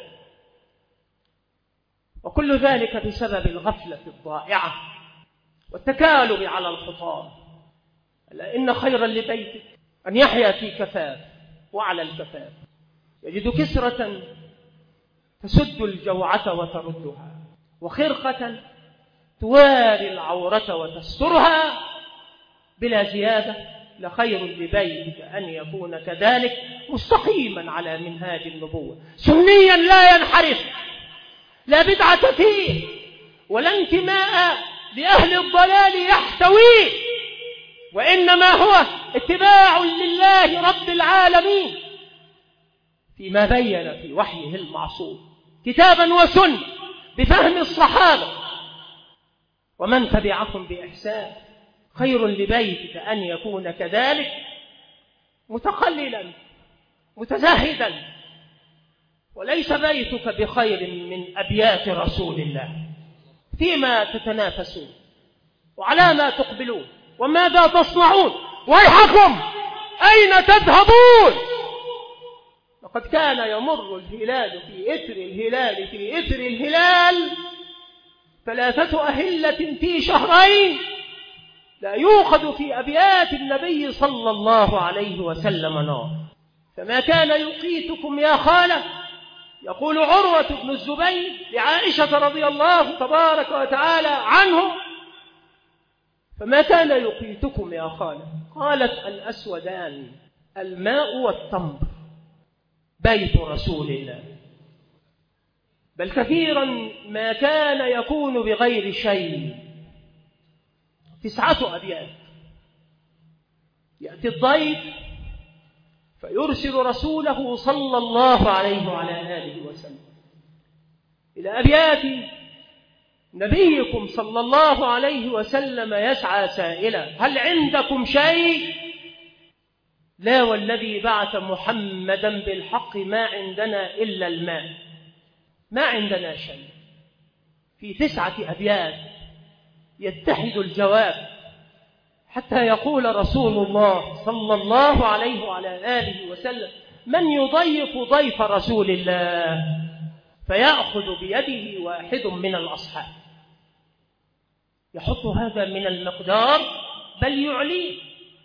وكل ذلك بسبب الغفلة الضائعة والتكالب على الخطاب. ألا إن خيرا لبيتك أن يحيا في كفاف وعلى الكفاف، يجد كسرة تسد الجوعة وتردها، وخرقة تواري العورة وتسترها بلا زيادة. لخير لبيتك أن يكون كذلك مستقيما على منهاج النبوة، سنيا لا ينحرف، لا بدعة فيه ولا انتماء لأهل الضلال يحتويه، وإنما هو اتباع لله رب العالمين فيما بين في وحيه المعصوم كتابا وسنة بفهم الصحابة ومن تبعهم بإحسان. خير لبيتك أن يكون كذلك متقللا متزاهدا، وليس بيتك بخير من أبيات رسول الله. فيما تتنافسون وعلى ما تقبلون وماذا تصنعون؟ ويحكم أين تذهبون؟ لقد كان يمر الهلال في إثر الهلال في إثر الهلال 3 أهلة في شهرين لا يوقد في أبيات النبي صلى الله عليه وسلم نار. فما كان يقيتكم يا خالة، يقول عروة بن الزبير لعائشة رضي الله تبارك وتعالى عنه، فما كان يقيتكم يا خالة؟ قالت: الأسودان الماء والتمر بيت رسول الله. بل كثيرا ما كان يكون بغير شيء. 9 أبيات. يأتي الضيف فيرسل رسوله صلى الله عليه وعلى آله وسلم إلى أبيات نبيكم صلى الله عليه وسلم، يسعى سائلا: هل عندكم شيء؟ لا والذي بعث محمدا بالحق ما عندنا إلا الماء، ما عندنا شيء. في 9 أبيات يتحد الجواب حتى يقول رسول الله صلى الله عليه وعلى آله وسلم: من يضيف ضيف رسول الله؟ فيأخذ بيده واحد من الأصحاب، يحط هذا من المقدار بل يعليه.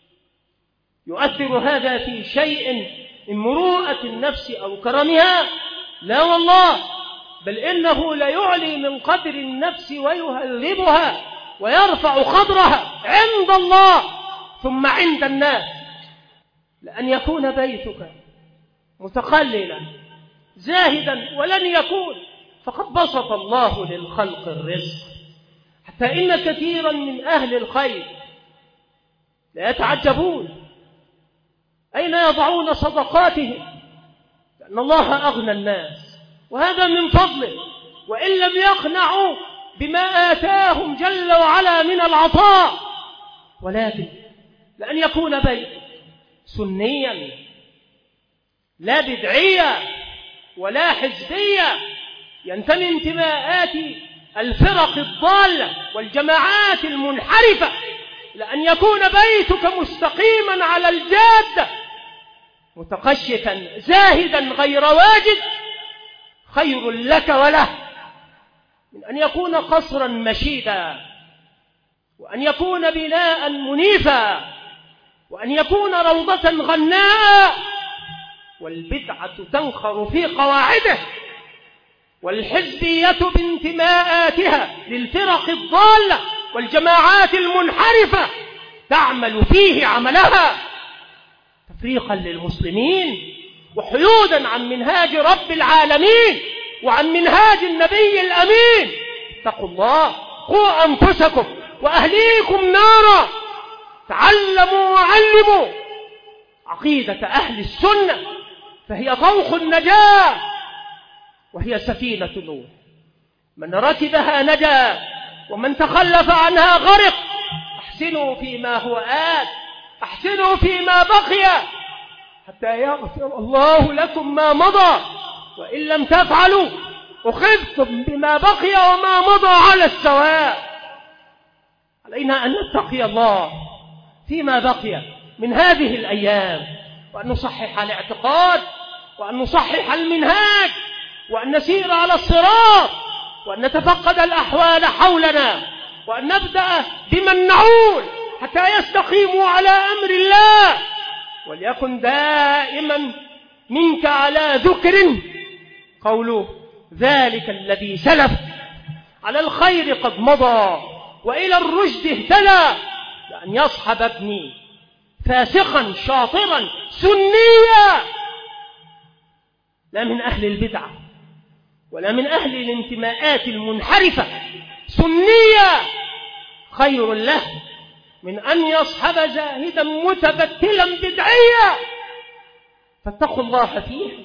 يؤثر هذا في شيء من مروءة النفس أو كرمها؟ لا والله، بل إنه ليعلي من قدر النفس ويهذبها ويرفع قدرها عند الله ثم عند الناس. لأن يكون بيتك متقللا زاهدا ولن يكون، فقد بسط الله للخلق الرزق، حتى إن كثيرا من أهل الخير لا يتعجبون أين يضعون صدقاتهم، لأن الله أغنى الناس وهذا من فضله، وإن لم يقنعوا بما آتاهم جل وعلا من العطاء. ولكن لأن يكون بيتك سنيا لا بدعية ولا حزبية ينتمي انتماءات الفرق الضالة والجماعات المنحرفة، لأن يكون بيتك مستقيما على الجادة متقشفا زاهدا غير واجد خير لك وله من أن يكون قصرا مشيدا، وأن يكون بناء منيفا، وأن يكون روضة غناء. والبدعة تنخر في قواعده، والحزبية بانتماءاتها للفرق الضالة والجماعات المنحرفة تعمل فيه عملها تفريقا للمسلمين وحيودا عن منهاج رب العالمين وعن منهاج النبي الأمين. اتقوا الله، قوا أنفسكم وأهليكم نارا. تعلموا وعلموا عقيدة أهل السنة، فهي طوق النجاة وهي سفينة نوح، من ركبها نجا ومن تخلف عنها غرق. أحسنوا فيما هو آت، أحسنوا فيما بقي حتى يغفر الله لكم ما مضى، وإن لم تفعلوا أخذتم بما بقي وما مضى على السواء. علينا أن نتقي الله فيما بقي من هذه الأيام، وأن نصحح الاعتقاد، وأن نصحح المنهاج، وأن نسير على الصراط، وأن نتفقد الأحوال حولنا، وأن نبدأ بمن نعول حتى يستقيموا على أمر الله. وليكن دائما منك على ذكر قوله: ذلك الذي سلف على الخير قد مضى وإلى الرشد اهتدى. لأن يصحب ابني فاسقا شاطرا سنيا، لا من أهل البدعة ولا من أهل الانتماءات المنحرفة، سنيا خير له من أن يصحب زاهدا متبتلا بدعيا. فاتقوا الله فيهم،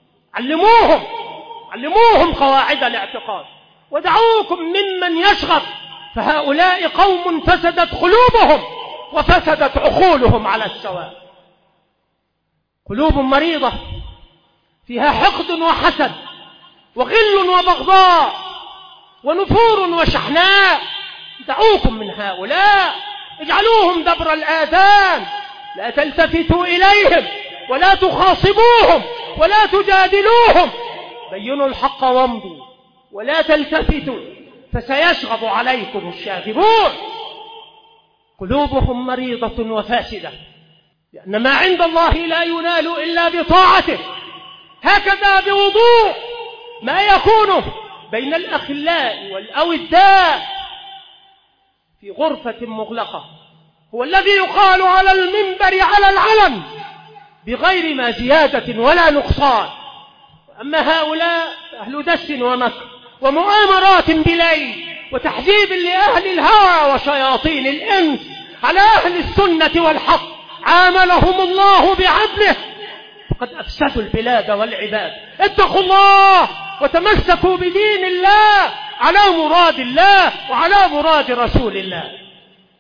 علموهم قواعد الاعتقاد، ودعوكم ممن يشغب، فهؤلاء قوم فسدت قلوبهم وفسدت عقولهم على السواء. قلوب مريضة فيها حقد وحسد وغل وبغضاء ونفور وشحناء. دعوكم من هؤلاء، اجعلوهم دبر الآذان، لا تلتفتوا إليهم ولا تخاصبوهم ولا تجادلوهم، بينوا الحق وامضوا ولا تلتفتوا فسيشغب عليكم الشاغبون. قلوبهم مريضة وفاسدة، لأن ما عند الله لا ينال إلا بطاعته. هكذا بوضوح ما يكون بين الأخلاء والأوداء في غرفة مغلقة هو الذي يقال على المنبر على العلن بغير ما زيادة ولا نقصان. أما هؤلاء أهل دس ومكر ومؤامرات بليل وتحزيب لأهل الهوى وشياطين الإنس على أهل السنة والحق، عاملهم الله بعدله، فقد أفسدوا البلاد والعباد. اتقوا الله وتمسكوا بدين الله على مراد الله وعلى مراد رسول الله. كما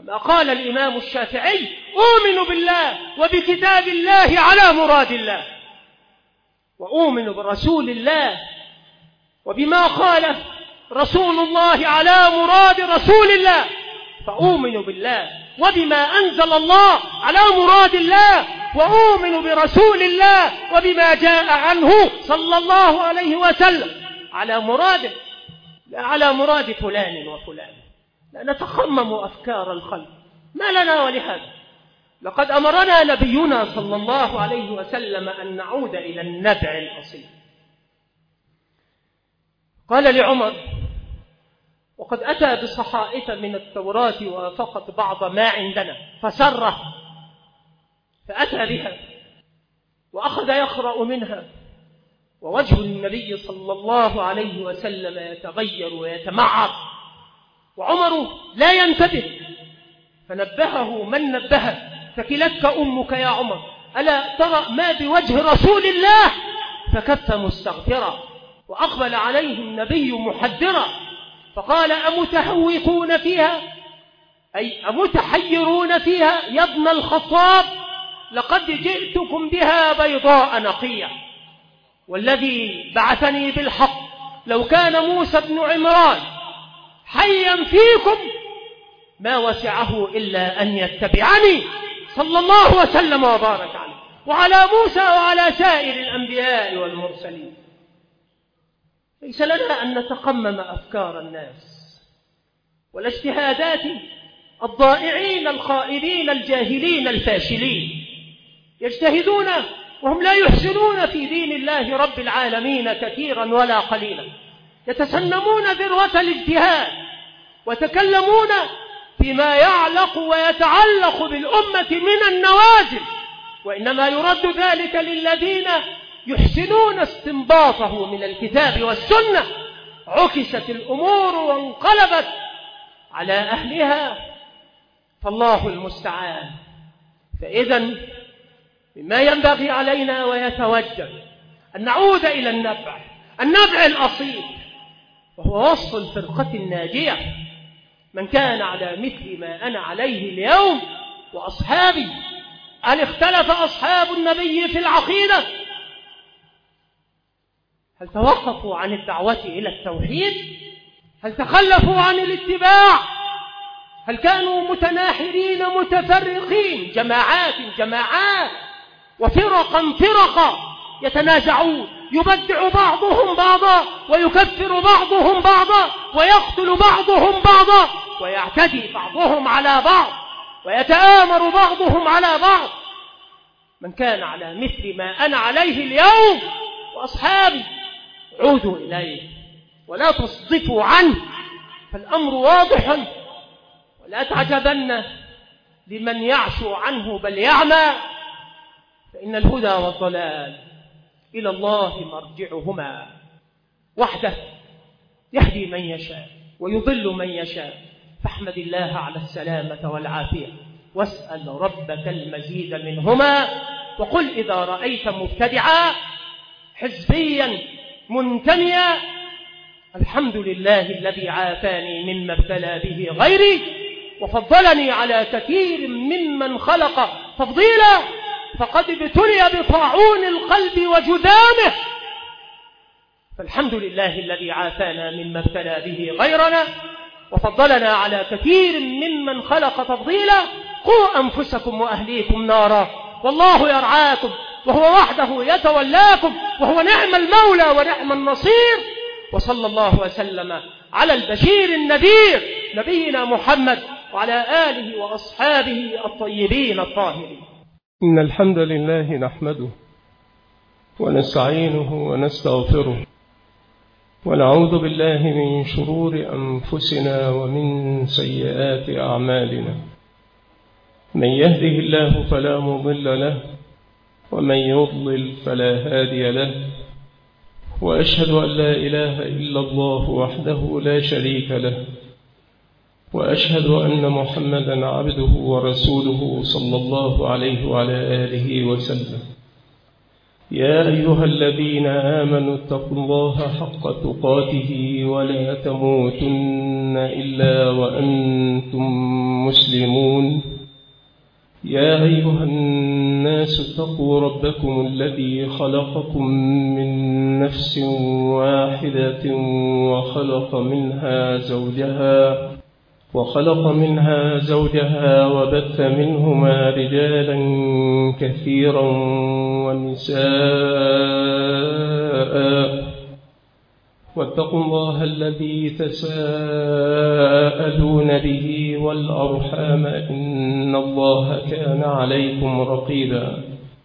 كما قال الإمام الشافعي: أؤمن بالله وبكتاب الله على مراد الله، وأؤمن برسول الله وبما قال رسول الله على مراد رسول الله، فأؤمن بالله وبما أنزل الله على مراد الله، وأؤمن برسول الله وبما جاء عنه صلى الله عليه وسلم على مراده، لا على مراد فلان وفلان. لا نتخمم أفكار الخلق، ما لنا ولهذا. لقد أمرنا نبينا صلى الله عليه وسلم أن نعود إلى النبع الأصيل. قال لعمر: وقد أتى بصحائف من التوراة ووافقت بعض ما عندنا، فسره فأتى بها وأخذ يقرأ منها، ووجه النبي صلى الله عليه وسلم يتغير ويتمعر، وعمر لا ينتبه، فنبهه من نبهه: ثكلتك أمك يا عمر، ألا ترى ما بوجه رسول الله؟ فكف مستغفرا، وأقبل عليه النبي محذرا فقال: أمتهوكون فيها، أي أمتحيرون فيها يا ابن الخطاب؟ لقد جئتكم بها بيضاء نقية، والذي بعثني بالحق لو كان موسى بن عمران حيا فيكم ما وسعه إلا أن يتبعني، صلى الله وسلم وبارك عليه وعلى موسى وعلى سائر الأنبياء والمرسلين. ليس لنا أن نتقمم أفكار الناس ولا اجتهادات الضائعين الخائبين الجاهلين الفاشلين، يجتهدون وهم لا يحسنون في دين الله رب العالمين كثيرا ولا قليلا، يتسنمون ذروة الاجتهاد وتكلمون فيما يعلق ويتعلق بالأمة من النوازل، وإنما يرد ذلك للذين يحسنون استنباطه من الكتاب والسنة. عكست الأمور وانقلبت على أهلها، فالله المستعان. فإذا مما ينبغي علينا ويتوجب أن نعود إلى النبع الأصيل، وهو وصف الفرقة الناجية: من كان على مثل ما أنا عليه اليوم وأصحابي. هل اختلف أصحاب النبي في العقيدة؟ هل توقفوا عن الدعوة إلى التوحيد؟ هل تخلفوا عن الاتباع؟ هل كانوا متناحرين متفرقين، جماعات وفرقا يتنازعون، يبدع بعضهم بعضا ويكفر بعضهم بعضا ويقتل بعضهم بعضا ويعتدي بعضهم على بعض ويتآمر بعضهم على بعض؟ من كان على مثل ما أنا عليه اليوم وأصحابي عودوا إليه ولا تصدفوا عنه، فالأمر واضح، ولا تعجبن لمن يعشو عنه بل يعمى، فإن الهدى والضلال إلى الله مرجعهما وحده، يهدي من يشاء ويضل من يشاء، فاحمد الله على السلامة والعافية واسأل ربك المزيد منهما. وقل إذا رأيت مبتدعا حزبيا منتميا: الحمد لله الذي عافاني مما ابتلى به غيري وفضلني على كثير ممن خلق تفضيلا، فقد ابتلي بطاعون القلب وجذامه، فالحمد لله الذي عافانا مما ابتلى به غيرنا وفضلنا على كثير ممن خلق تفضيلا. قوا أنفسكم وأهليكم نارا، والله يرعاكم وهو وحده يتولاكم، وهو نعم المولى ونعم النصير. وصلى الله وسلم على البشير النذير نبينا محمد وعلى آله وأصحابه الطيبين الطاهرين. إن الحمد لله نحمده ونستعينه ونستغفره، ونعوذ بالله من شرور أنفسنا ومن سيئات أعمالنا. من يهده الله فلا مضل له، ومن يضلل فلا هادي له، وأشهد أن لا إله إلا الله وحده لا شريك له، وأشهد أن محمدا عبده ورسوله صلى الله عليه وعلى آله وسلم. يا أيها الذين آمنوا اتقوا الله حق تقاته ولا تموتن إلا وأنتم مسلمون. يا أيها الناس اتقوا ربكم الذي خلقكم من نفس واحدة وخلق منها زوجها وبث منهما رجالا كثيرا ونساء، واتقوا الله الذي تساءلون به والأرحام إن الله كان عليكم رقيبا.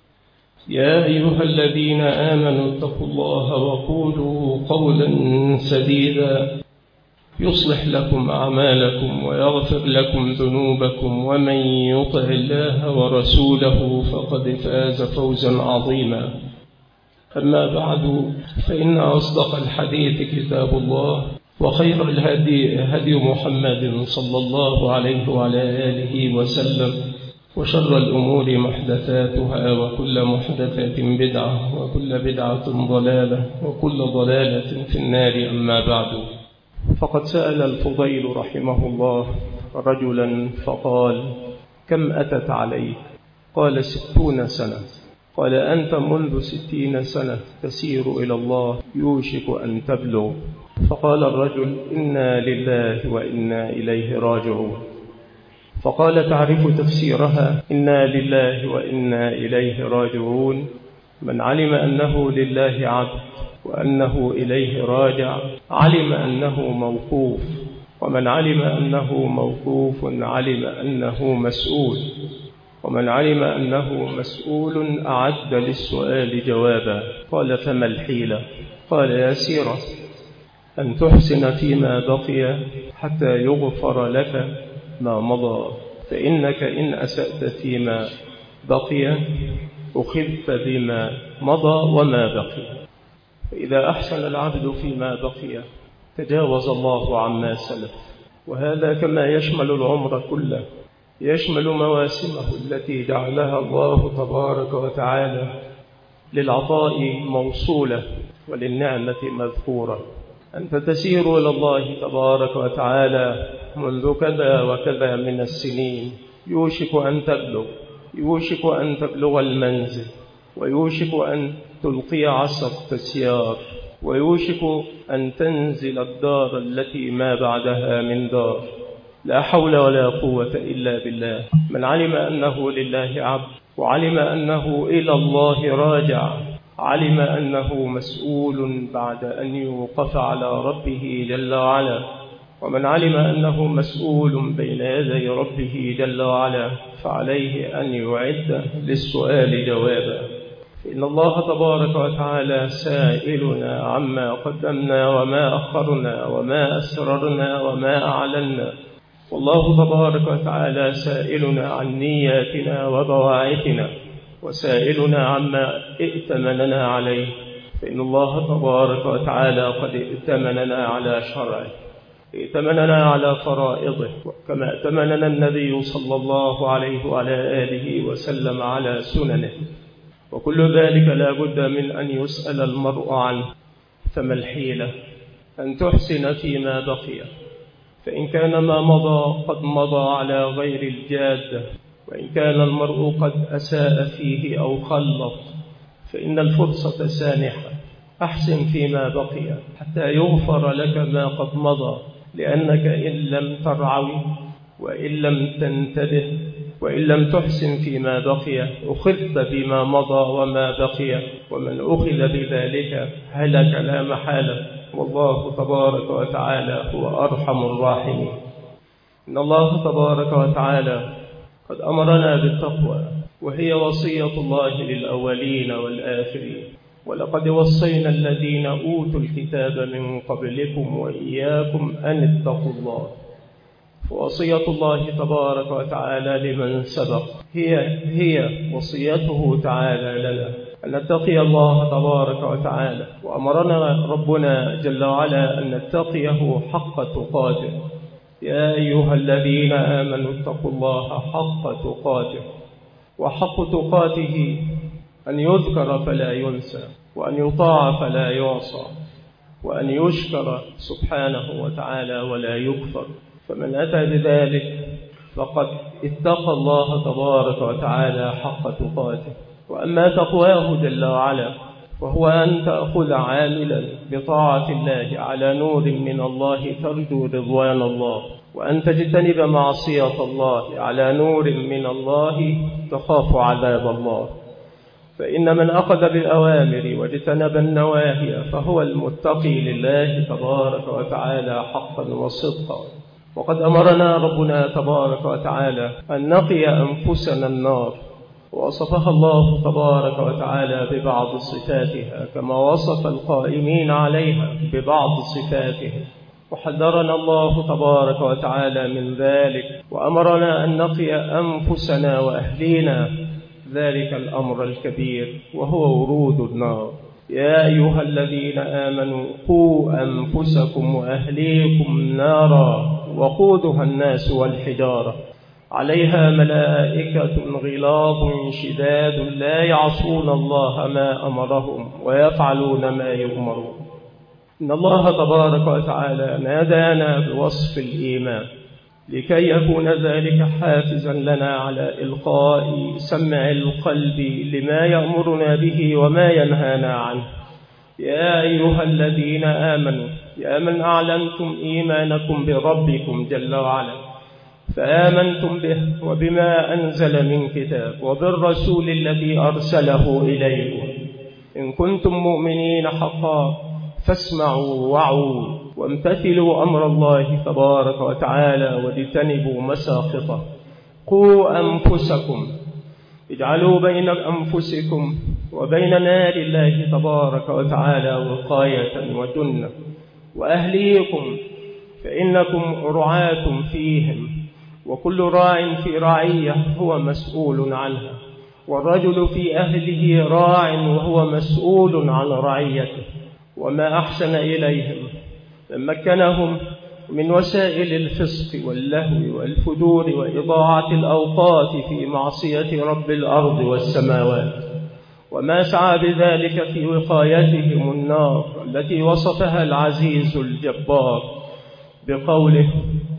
يا أيها الذين آمنوا اتقوا الله وقولوا قولا سديدا يصلح لكم أعمالكم ويغفر لكم ذنوبكم، ومن يطع الله ورسوله فقد فاز فوزا عظيما. أما بعد، فإن أصدق الحديث كتاب الله، وخير الهدي هدي محمد صلى الله عليه وعلى آله وسلم، وشر الأمور محدثاتها، وكل محدثة بدعة، وكل بدعة ضلالة، وكل ضلالة في النار. أما بعد، فقد سأل الفضيل رحمه الله رجلا فقال: كم أتت عليك؟ قال: 60 سنة. قال: أنت منذ 60 سنة تسير إلى الله، يوشك أن تبلغ. فقال الرجل: إنا لله وإنا إليه راجعون. فقال: تعرف تفسيرها؟ إنا لله وإنا إليه راجعون: من علم أنه لله عبد وأنه إليه راجع علم أنه موقوف، ومن علم أنه موقوف علم أنه مسؤول، ومن علم أنه مسؤول أعد للسؤال جوابا. قال: فما الحيلة؟ قال: يسيرة، أن تحسن فيما بقي حتى يغفر لك ما مضى، فإنك إن أسأت فيما بقي أخذت بما مضى وما بقي. فإذا أحسن العبد فيما بقي تجاوز الله عما سلف، وهذا كما يشمل العمر كله، يشمل مواسمه التي جعلها الله تبارك وتعالى للعطاء موصولة وللنعمة مذكورة. أنت تسير إلى الله تبارك وتعالى منذ كذا وكذا من السنين، يوشك أن تبلغ المنزل، ويوشك أن تلقي عصا التسيار، ويوشك أن تنزل الدار التي ما بعدها من دار. لا حول ولا قوة إلا بالله. من علم أنه لله عبد، وعلم أنه إلى الله راجع، علم أنه مسؤول بعد أن يوقف على ربه جل وعلا. ومن علم أنه مسؤول بين يدي ربه جل وعلا فعليه أن يعد للسؤال جوابا. إن الله تبارك وتعالى سائلنا عما قدمنا وما أخرنا وما أسررنا وما أعلنا، والله تبارك وتعالى سائلنا عن نياتنا وبواعثنا، وسائلنا عما ائتمننا عليه، فإن الله تبارك وتعالى قد ائتمننا على شرعه، ائتمننا على فرائضه، كما ائتمننا النبي صلى الله عليه وعلى آله وسلم على سننه، وكل ذلك لا بد من أن يسأل المرء عنه. فما الحيلة؟ أن تحسن فيما بقي، فإن كان ما مضى قد مضى على غير الجادة، وإن كان المرء قد أساء فيه أو خلط، فإن الفرصة سانحة. أحسن فيما بقي حتى يغفر لك ما قد مضى، لأنك إن لم ترعوي وإن لم تنتبه وإن لم تحسن فيما بقي أخذت بما مضى وما بقي، ومن أخذ بذلك هلك لا محالة، والله تبارك وتعالى هو أرحم الراحمين. إن الله تبارك وتعالى قد أمرنا بالتقوى، وهي وصية الله للأولين والآخرين، ولقد وصينا الذين أوتوا الكتاب من قبلكم وإياكم أن اتقوا الله. ووصية الله تبارك وتعالى لمن سبق هي وصيته تعالى لنا أن نتقي الله تبارك وتعالى، وأمرنا ربنا جل وعلا أن نتقيه حق تقاته. يا أيها الذين آمنوا اتقوا الله حق تقاته، وحق تقاته أن يذكر فلا ينسى، وأن يطاع فلا يعصى، وأن يشكر سبحانه وتعالى ولا يكفر. فمن أتى بذلك فقد اتقى الله تبارك وتعالى حق تقاته. وأما تقواه جل وعلا وهو أن تأخذ عاملا بطاعة الله على نور من الله ترجو رضوان الله، وأن تجتنب معصية الله على نور من الله تخاف عذاب الله. فإن من أخذ بالأوامر واجتنب النواهي فهو المتقي لله تبارك وتعالى حقا وصدقا. وقد أمرنا ربنا تبارك وتعالى أن نقي أنفسنا النار، ووصفها الله تبارك وتعالى ببعض صفاتها كما وصف القائمين عليها ببعض صفاتهم، وحذرنا الله تبارك وتعالى من ذلك، وأمرنا أن نقي أنفسنا وأهلينا ذلك الأمر الكبير وهو ورود النار. يا أيها الذين آمنوا قوا أنفسكم وأهليكم نارا وقودها الناس والحجارة عليها ملائكة غلاظ شداد لا يعصون الله ما أمرهم ويفعلون ما يؤمرون. إن الله تبارك وتعالى نادانا بوصف الإيمان لكي يكون ذلك حافزا لنا على إلقاء سمع القلب لما يأمرنا به وما ينهانا عنه. يا أيها الذين آمنوا، يا من أعلنتم إيمانكم بربكم جل وعلا فآمنتم به وبما أنزل من كتاب وبالرسول الذي أرسله إليكم، إن كنتم مؤمنين حقا فاسمعوا وعوا وامتثلوا أمر الله تبارك وتعالى واجتنبوا مساخطه. قوا أنفسكم، اجعلوا بين أنفسكم وبين نار الله تبارك وتعالى وقاية وجنة. وأهليكم فإنكم رعاة فيهم، وكل راع في رعية هو مسؤول عنها، والرجل في أهله راع وهو مسؤول عن رعيته. وما أحسن إليهم من مكنهم من وسائل الفسق واللهو والفجور وإضاعة الأوقات في معصية رب الأرض والسماوات، وما سعى بذلك في وقايتهم النار التي وصفها العزيز الجبار بقوله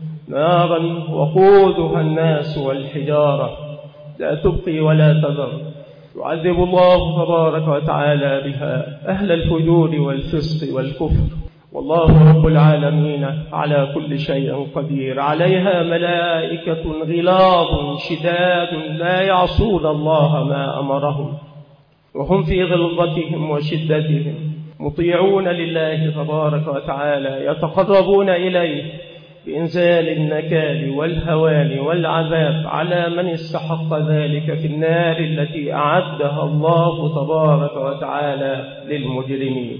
نارا وقودها الناس والحجارة لا تبقي ولا تذر، يعذب الله تبارك وتعالى بها أهل الفجور والفسق والكفر. والله رب العالمين على كل شيء قدير، عليها ملائكة غلاظ شداد لا يعصون الله ما أمرهم، وهم في غلظتهم وشدتهم مطيعون لله تبارك وتعالى، يتقربون إليه بإنزال النكال والهوان والعذاب على من استحق ذلك في النار التي أعدها الله تبارك وتعالى للمجرمين.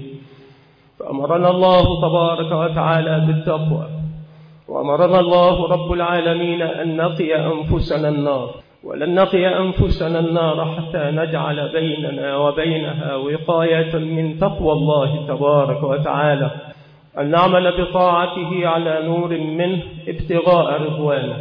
فأمرنا الله تبارك وتعالى بالتقوى، وأمرنا الله رب العالمين أن نقي أنفسنا النار، ولن نقي أنفسنا النار حتى نجعل بيننا وبينها وقاية من تقوى الله تبارك وتعالى، أن نعمل بطاعته على نور منه ابتغاء رضوانه.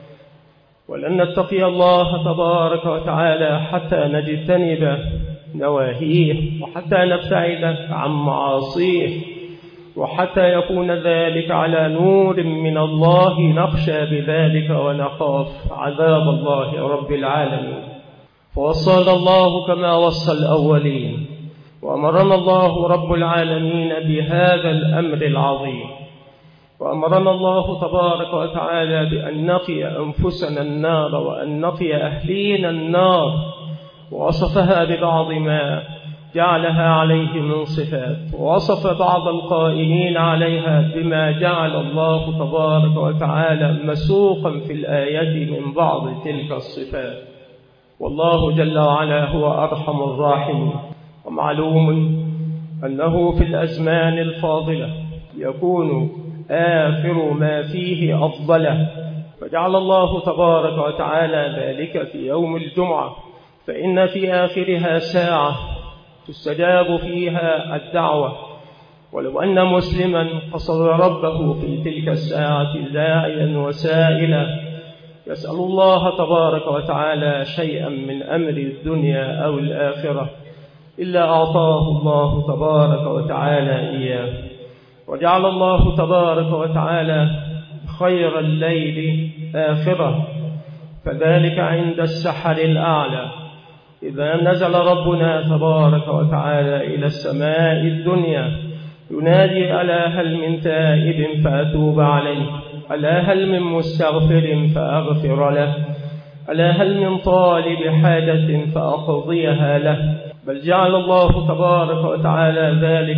ولن نتقي الله تبارك وتعالى حتى نجتنب نواهيه، وحتى نبتعد عن معاصيه، وحتى يكون ذلك على نور من الله نخشى بذلك ونخاف عذاب الله رب العالمين. فوصانا الله كما وصى الأولين، وأمرنا الله رب العالمين بهذا الأمر العظيم، وأمرنا الله تبارك وتعالى بأن نقي أنفسنا النار وأن نقي أهلينا النار، ووصفها ببعض ما جعلها عليه من صفات، ووصف بعض القائمين عليها بما جعل الله تبارك وتعالى مسوقا في الآية من بعض تلك الصفات. والله جل وعلا هو أرحم الراحمين، ومعلوم أنه في الأزمان الفاضلة يكون آخر ما فيه أفضله، فجعل الله تبارك وتعالى ذلك في يوم الجمعة، فإن في آخرها ساعة تستجاب فيها الدعوة. ولو أن مسلما قصد ربه في تلك الساعة داعيا وسائلا يسأل الله تبارك وتعالى شيئا من أمر الدنيا أو الآخرة، إلا أعطاه الله تبارك وتعالى إياه. وجعل الله تبارك وتعالى خير الليل آخرة، فذلك عند السحر الأعلى إذا نزل ربنا تبارك وتعالى إلى السماء الدنيا ينادي: ألا هل من تائب فأتوب عليه، ألا هل من مستغفر فأغفر له، ألا هل من طالب حاجة فأقضيها له. بل جعل الله تبارك وتعالى ذلك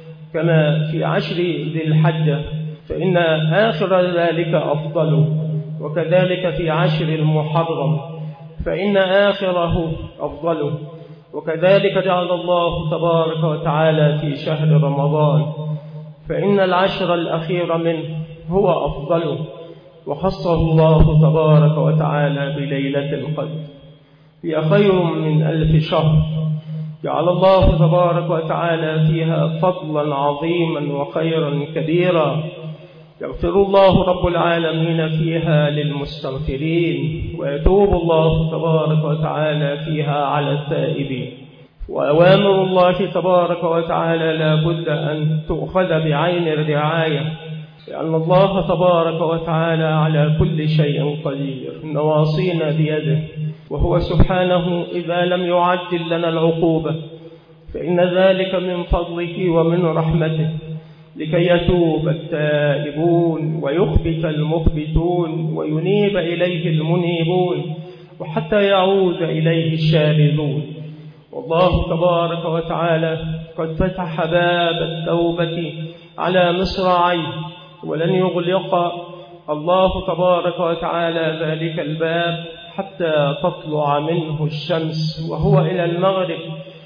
كما في 10 ذي الحجة، فإن آخر ذلك أفضل، وكذلك في 10 المحرم فإن آخره أفضل، وكذلك جعل الله تبارك وتعالى في شهر رمضان فإن 10 الأخير منه هو أفضل، وخصه الله تبارك وتعالى بليلة القدر، هي خير من 1000 شهر. جعل الله تبارك وتعالى فيها فضلا عظيما وخيرا كبيرا، يغفر الله رب العالمين فيها للمستغفرين، ويتوب الله تبارك وتعالى فيها على التائبين. وأوامر الله تبارك وتعالى لا بد أن تؤخذ بعين الرعاية، لأن الله تبارك وتعالى على كل شيء قدير، نواصينا بيده، وهو سبحانه إذا لم يعجل لنا العقوبة فإن ذلك من فضله ومن رحمته، لكي يتوب التائبون ويخبت المخبتون وينيب إليه المنيبون، وحتى يعود إليه الشاردون. والله تبارك وتعالى قد فتح باب التوبة على مصراعيه، ولن يغلق الله تبارك وتعالى ذلك الباب حتى تطلع منه الشمس، وهو إلى المغرب،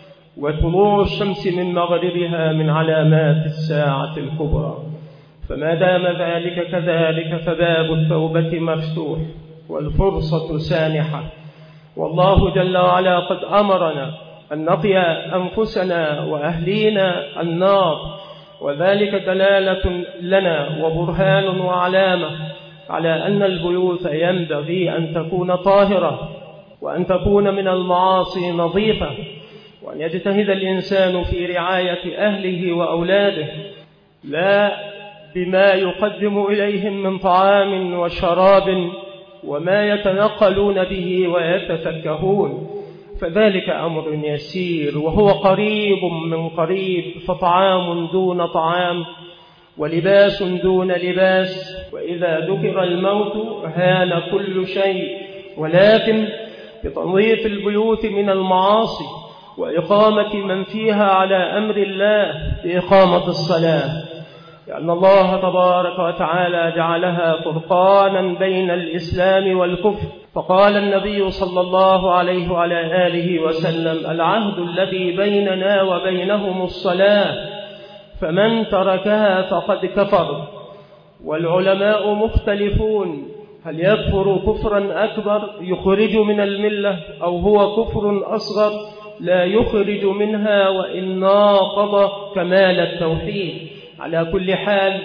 وطلوع الشمس من مغربها من علامات الساعة الكبرى. فما دام ذلك كذلك فباب التوبة مفتوح والفرصة سانحة. والله جل وعلا قد أمرنا أن نقي أنفسنا وأهلينا النار، وذلك دلالة لنا وبرهان وعلامة على أن البيوت ينبغي أن تكون طاهرة، وأن تكون من المعاصي نظيفة، وأن يجتهد الإنسان في رعاية أهله وأولاده، لا بما يقدم إليهم من طعام وشراب وما يتنقلون به ويتفكهون، فذلك أمر يسير وهو قريب من قريب، فطعام دون طعام ولباس دون لباس، وإذا ذكر الموت هان كل شيء. ولكن بتنظيف البيوت من المعاصي وإقامة من فيها على أمر الله بإقامة الصلاة، لأن الله تبارك وتعالى جعلها فرقانا بين الإسلام والكفر. فقال النبي صلى الله عليه وعلى آله وسلم: العهد الذي بيننا وبينهم الصلاة، فمن تركها فقد كفر. والعلماء مختلفون، هل يكفر كفرا أكبر يخرج من الملة، أو هو كفر أصغر لا يخرج منها وإن ناقض كمال التوحيد؟ على كل حال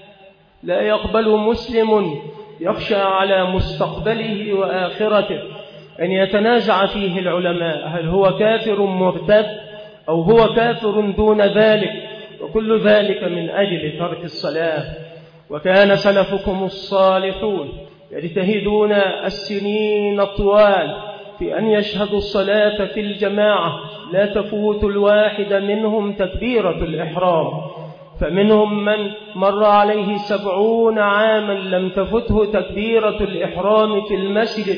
لا يقبل مسلم يخشى على مستقبله وآخرته أن يتنازع فيه العلماء، هل هو كافر مرتد أو هو كافر دون ذلك، وكل ذلك من أجل ترك الصلاة. وكان سلفكم الصالحون يجتهدون السنين الطوال في أن يشهدوا الصلاة في الجماعة، لا تفوت الواحد منهم تكبيرة الإحرام، فمنهم من مر عليه 70 عاما لم تفته تكبيرة الإحرام في المسجد،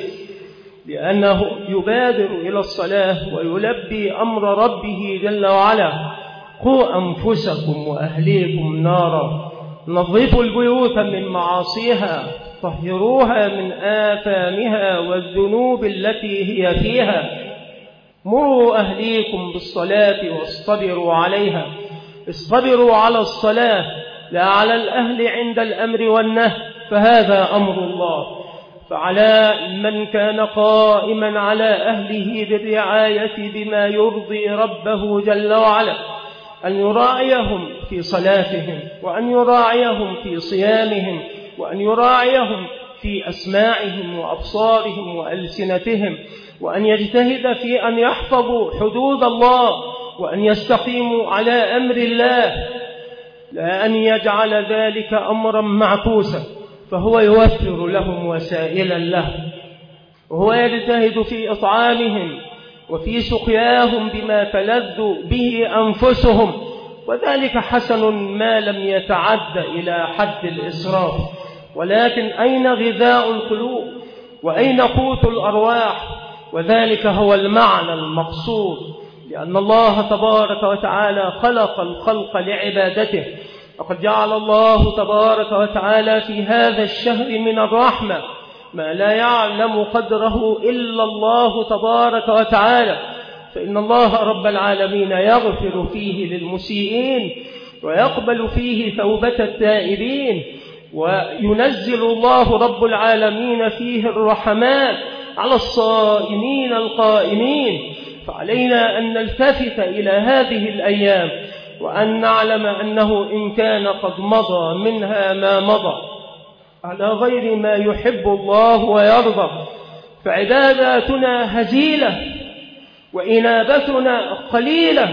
لأنه يبادر إلى الصلاة ويلبي أمر ربه جل وعلا: قوا أنفسكم وأهليكم نارا. نظفوا البيوت من معاصيها، طهروها من آثامها والذنوب التي هي فيها، مروا أهليكم بالصلاة واصطبروا عليها. اصطبروا على الصلاة لا على الأهل عند الأمر والنهي، فهذا أمر الله. فعلى من كان قائما على أهله بالرعاية بما يرضي ربه جل وعلا أن يراعيهم في صلاتهم، وأن يراعيهم في صيامهم، وأن يراعيهم في أسماعهم وأبصارهم وألسنتهم، وأن يجتهد في أن يحفظوا حدود الله وأن يستقيموا على أمر الله، لا أن يجعل ذلك أمرا معكوسا، فهو يوفر لهم وسائلا له، وهو يجتهد في إطعامهم وفي سقياهم بما تلذ به أنفسهم، وذلك حسن ما لم يتعد إلى حد الإسراف. ولكن أين غذاء القلوب وأين قوت الأرواح؟ وذلك هو المعنى المقصود، لأن الله تبارك وتعالى خلق الخلق لعبادته، وقد جعل الله تبارك وتعالى في هذا الشهر من الرحمة ما لا يعلم قدره إلا الله تبارك وتعالى، فإن الله رب العالمين يغفر فيه للمسيئين ويقبل فيه توبة التائبين، وينزل الله رب العالمين فيه الرحمات على الصائمين القائمين. فعلينا أن نلتفت إلى هذه الأيام وأن نعلم أنه إن كان قد مضى منها ما مضى على غير ما يحب الله ويرضى فعباداتنا هزيلة، وإنابتنا قليلة،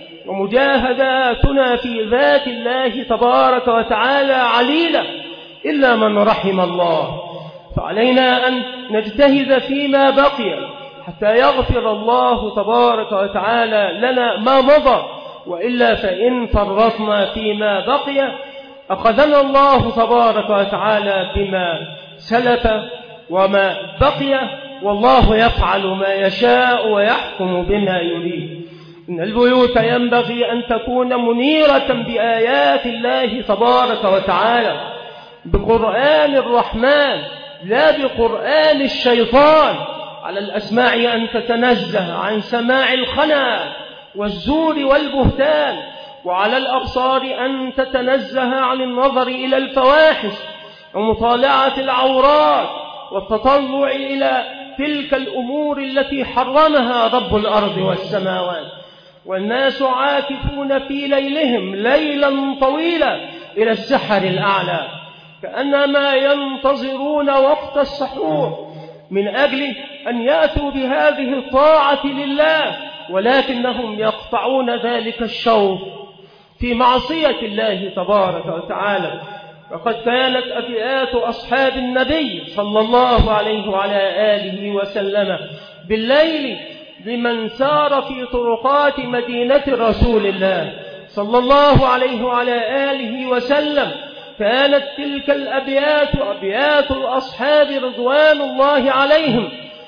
ومجاهداتنا في ذات الله تبارك وتعالى عليلة، إلا من رحم الله. فعلينا أن نجتهد فيما بقي حتى يغفر الله تبارك وتعالى لنا ما مضى، وإلا فإن فرطنا فيما بقي أخذنا الله تبارك وتعالى بما سلف وما بقي، والله يفعل ما يشاء ويحكم بما يريد. إن البيوت ينبغي أن تكون منيرة بآيات الله تبارك وتعالى، بقرآن الرحمن لا بقرآن الشيطان. على الأسماع أن تتنزه عن سماع الخنا والزور والبهتان، وعلى الأبصار أن تتنزه عن النظر إلى الفواحش ومطالعة العورات والتطلع إلى تلك الأمور التي حرمها رب الأرض والسماوات. والناس عاكفون في ليلهم ليلا طويلا إلى السحر الأعلى، كأنما ينتظرون وقت السحور من أجل أن يأتوا بهذه الطاعة لله، ولكنهم يقطعون ذلك الشوط في معصية الله تبارك وتعالى. وقد كانت أفئات أصحاب النبي صلى الله عليه وعلى آله وسلم بالليل لمن سار في طرقات مدينة رسول الله صلى الله عليه وعلى آله وسلم، كانت تلك الأبيات أبيات الأصحاب رضوان الله عليهم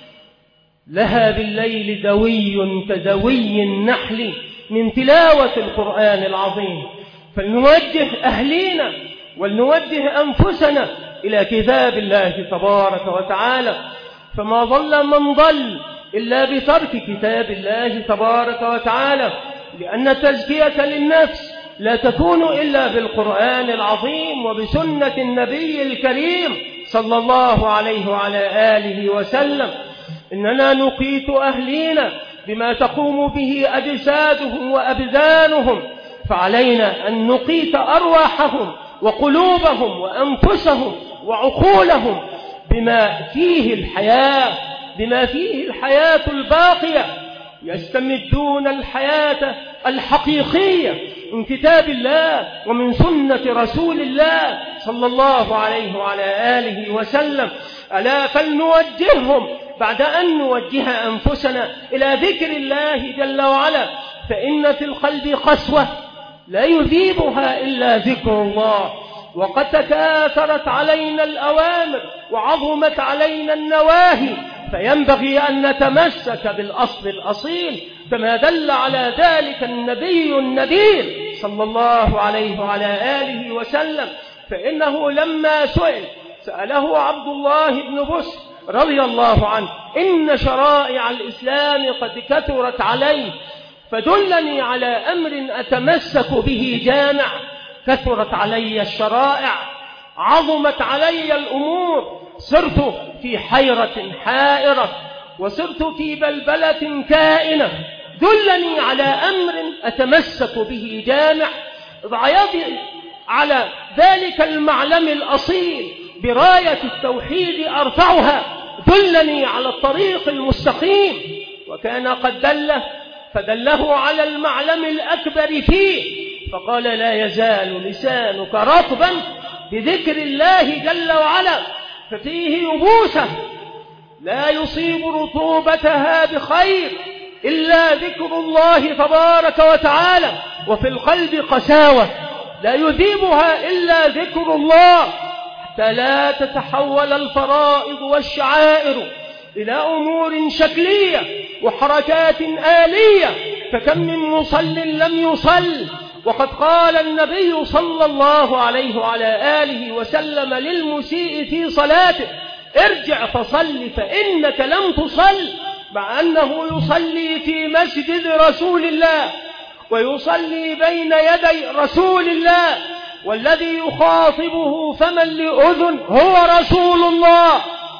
لها بالليل دوي كدوي النحل من تلاوة القرآن العظيم. فلنوجه أهلينا ولنوجه أنفسنا إلى كتاب الله تبارك وتعالى، فما ضل من ضل إلا بترك كتاب الله تبارك وتعالى، لأن التزكية للنفس لا تكون إلا بالقرآن العظيم وبسنة النبي الكريم صلى الله عليه وعلى آله وسلم. إننا نقيت أهلينا بما تقوم به أجسادهم وأبدانهم، فعلينا أن نقيت أرواحهم وقلوبهم وأنفسهم وعقولهم بما فيه الحياة، بما فيه الحياة الباقية. يستمدون الحياة الحقيقية من كتاب الله ومن سنة رسول الله صلى الله عليه وعلى آله وسلم. ألا فلنوجههم بعد أن نوجه أنفسنا إلى ذكر الله جل وعلا، فإن في القلب قسوة لا يذيبها إلا ذكر الله، وقد تكاثرت علينا الأوامر وعظمت علينا النواهي، فينبغي أن نتمسك بالأصل الأصيل كما دل على ذلك النبي النبيل صلى الله عليه وعلى آله وسلم. فإنه لما سأله عبد الله بن بسر رضي الله عنه: إن شرائع الإسلام قد كثرت علي فدلني على أمر أتمسك به جامع. كثرت علي الشرائع، عظمت علي الأمور، صرت في حيرة حائرة، وصرت في بلبلة كائنة، دلني على أمر أتمسك به جامع. ضع يدي على ذلك المعلم الأصيل براية التوحيد أرفعها، دلني على الطريق المستقيم. وكان قد دله فدله على المعلم الأكبر فيه، فقال لا يزال لسانك رطبا بذكر الله جل وعلا، ففيه يبوسة لا يصيب رطوبتها بخير إلا ذكر الله تبارك وتعالى، وفي القلب قساوة لا يذيبها إلا ذكر الله، حتى لا تتحول الفرائض والشعائر إلى أمور شكلية وحركات آلية، فكم من مصل لم يصل. وقد قال النبي صلى الله عليه وعلى آله وسلم للمسيء في صلاته ارجع فصل فإنك لم تصل، مع أنه يصلي في مسجد رسول الله ويصلي بين يدي رسول الله، والذي يخاطبه فمن لأذن هو رسول الله،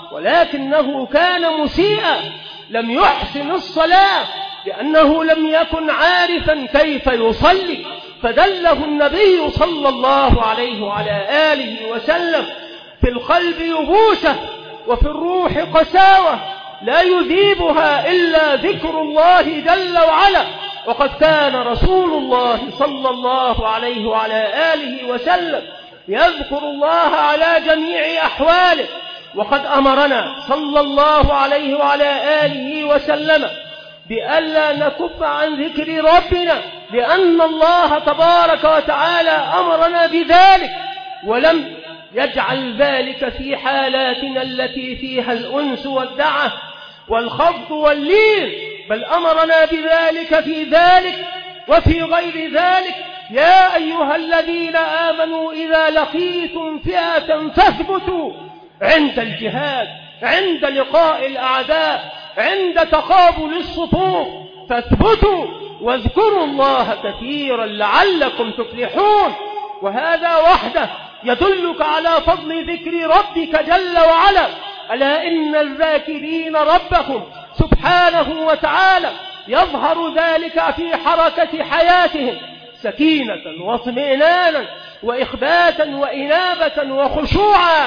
ولكنه كان مسيئا لم يحسن الصلاة لأنه لم يكن عارفا كيف يصلي، فدله النبي صلى الله عليه وعلى آله وسلم في القلب يبوسة وفي الروح قساوة لا يذيبها إلا ذكر الله جل وعلا. وقد كان رسول الله صلى الله عليه وعلى آله وسلم يذكر الله على جميع أحواله، وقد أمرنا صلى الله عليه وعلى آله وسلم بألا نكف عن ذكر ربنا، لأن الله تبارك وتعالى أمرنا بذلك، ولم يجعل ذلك في حالاتنا التي فيها الأنس والدعة والخفض واللين، بل أمرنا بذلك في ذلك وفي غير ذلك. يا أيها الذين آمنوا إذا لقيتم فئة فاثبتوا عند الجهاد، عند لقاء الأعداء، عند تقابل الصفوف، فاثبتوا واذكروا الله كثيرا لعلكم تفلحون. وهذا وحده يدلك على فضل ذكر ربك جل وعلا. ألا إن الذاكرين ربهم سبحانه وتعالى يظهر ذلك في حركة حياتهم سكينة واطمئنانا وإخباتا وإنابة وخشوعا،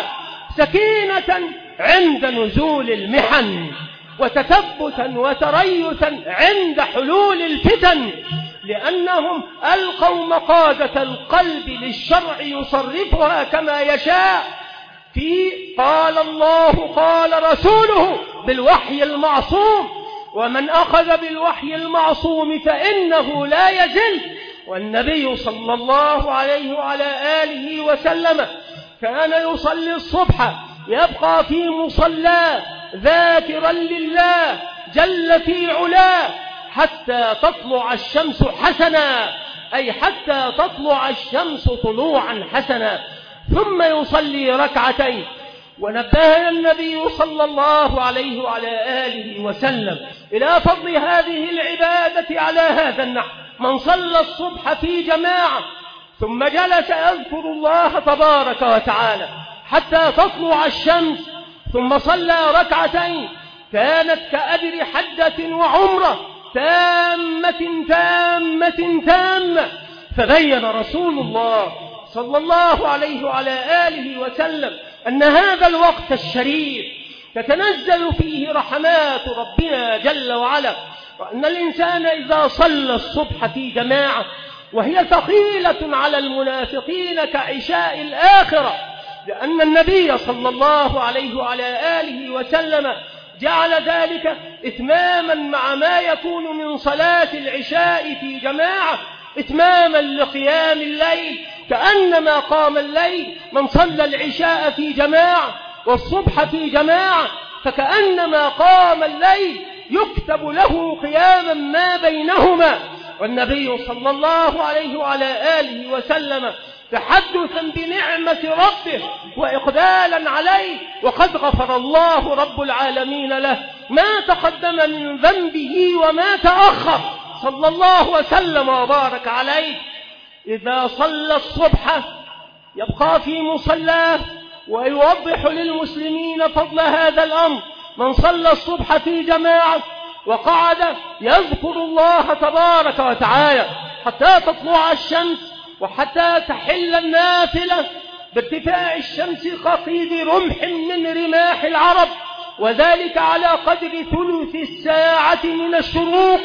سكينة عند نزول المحن، وتثبتا وتريثا عند حلول الفتن، لأنهم ألقوا مقادة القلب للشرع يصرفها كما يشاء في قال الله قال رسوله بالوحي المعصوم. ومن أخذ بالوحي المعصوم فإنه لا يزل. والنبي صلى الله عليه وعلى آله وسلم كان يصلي الصبح يبقى في مصلاه ذاكرا لله جل في علاه حتى تطلع الشمس حسنا، أي حتى تطلع الشمس طلوعا حسنا، ثم يصلي ركعتين. ونبهنا النبي صلى الله عليه وعلى آله وسلم إلى فضل هذه العبادة على هذا النحو. من صلى الصبح في جماعة ثم جلس يذكر الله تبارك وتعالى حتى تطلع الشمس ثم صلى ركعتين كانت كأجر حجة وعمرة تامة تامة تامة. فبين رسول الله صلى الله عليه وعلى آله وسلم أن هذا الوقت الشريف تتنزل فيه رحمات ربنا جل وعلا، وأن الإنسان إذا صلى الصبح في جماعة وهي ثقيلة على المنافقين كعشاء الآخرة، لأن النبي صلى الله عليه وعلى آله وسلم جعل ذلك إتماما مع ما يكون من صلاة العشاء في جماعة، إتماما لقيام الليل، كأنما قام الليل. من صلى العشاء في جماعة والصبح في جماعة فكأنما قام الليل، يكتب له قياما ما بينهما. والنبي صلى الله عليه وعلى آله وسلم تحدثا بنعمة ربه وإقبالا عليه، وقد غفر الله رب العالمين له ما تقدم من ذنبه وما تأخر، صلى الله وسلم وبارك عليه. إذا صلى الصبح يبقى في مصلاه ويوضح للمسلمين فضل هذا الأمر. من صلى الصبح في جماعة وقعد يذكر الله تبارك وتعالى حتى تطلع الشمس وحتى تحل النافلة بارتفاع الشمس كقيد رمح من رماح العرب، وذلك على قدر ثلث الساعة من الشروق،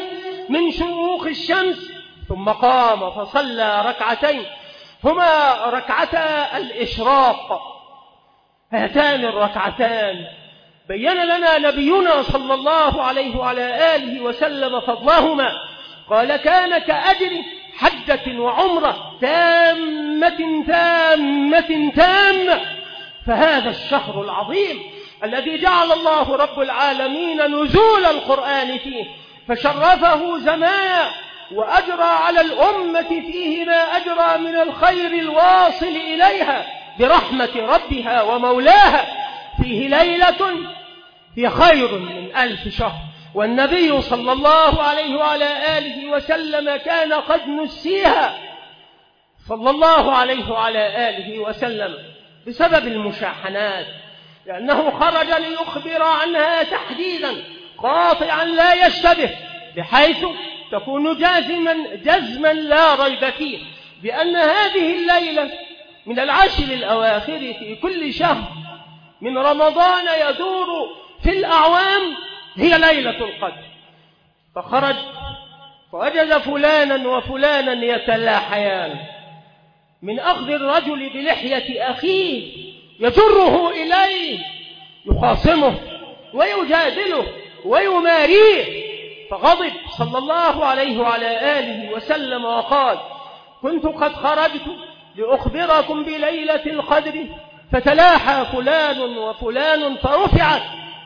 من شروق الشمس، ثم قام فصلى ركعتين هما ركعتا الإشراق. هاتان الركعتان بين لنا نبينا صلى الله عليه وعلى آله وسلم فضلهما، قال كان كأجر حجة وعمرة تامة تامة تامة. فهذا الشهر العظيم الذي جعل الله رب العالمين نزول القرآن فيه فشرفه زمانا وأجرى على الأمة فيه ما أجرى من الخير الواصل إليها برحمة ربها ومولاها، فيه ليلة هي خير من 1000 شهر. والنبي صلى الله عليه وعلى آله وسلم كان قد نسيها صلى الله عليه وعلى آله وسلم بسبب المشاحنات، لأنه خرج ليخبر عنها تحديدا قاطعا لا يشتبه، بحيث تكون جزما لا ريب فيه بأن هذه الليلة من العشر الأواخر في كل شهر من رمضان يدور في الأعوام هي ليلة القدر. فخرج فوجد فلانا وفلانا يتلاحيان من أخذ الرجل بلحية أخيه يجره إليه يخاصمه ويجادله ويماريه، فغضب صلى الله عليه وعلى آله وسلم وقال كنت قد خرجت لأخبركم بليلة القدر فتلاحى فلان وفلان فرفعت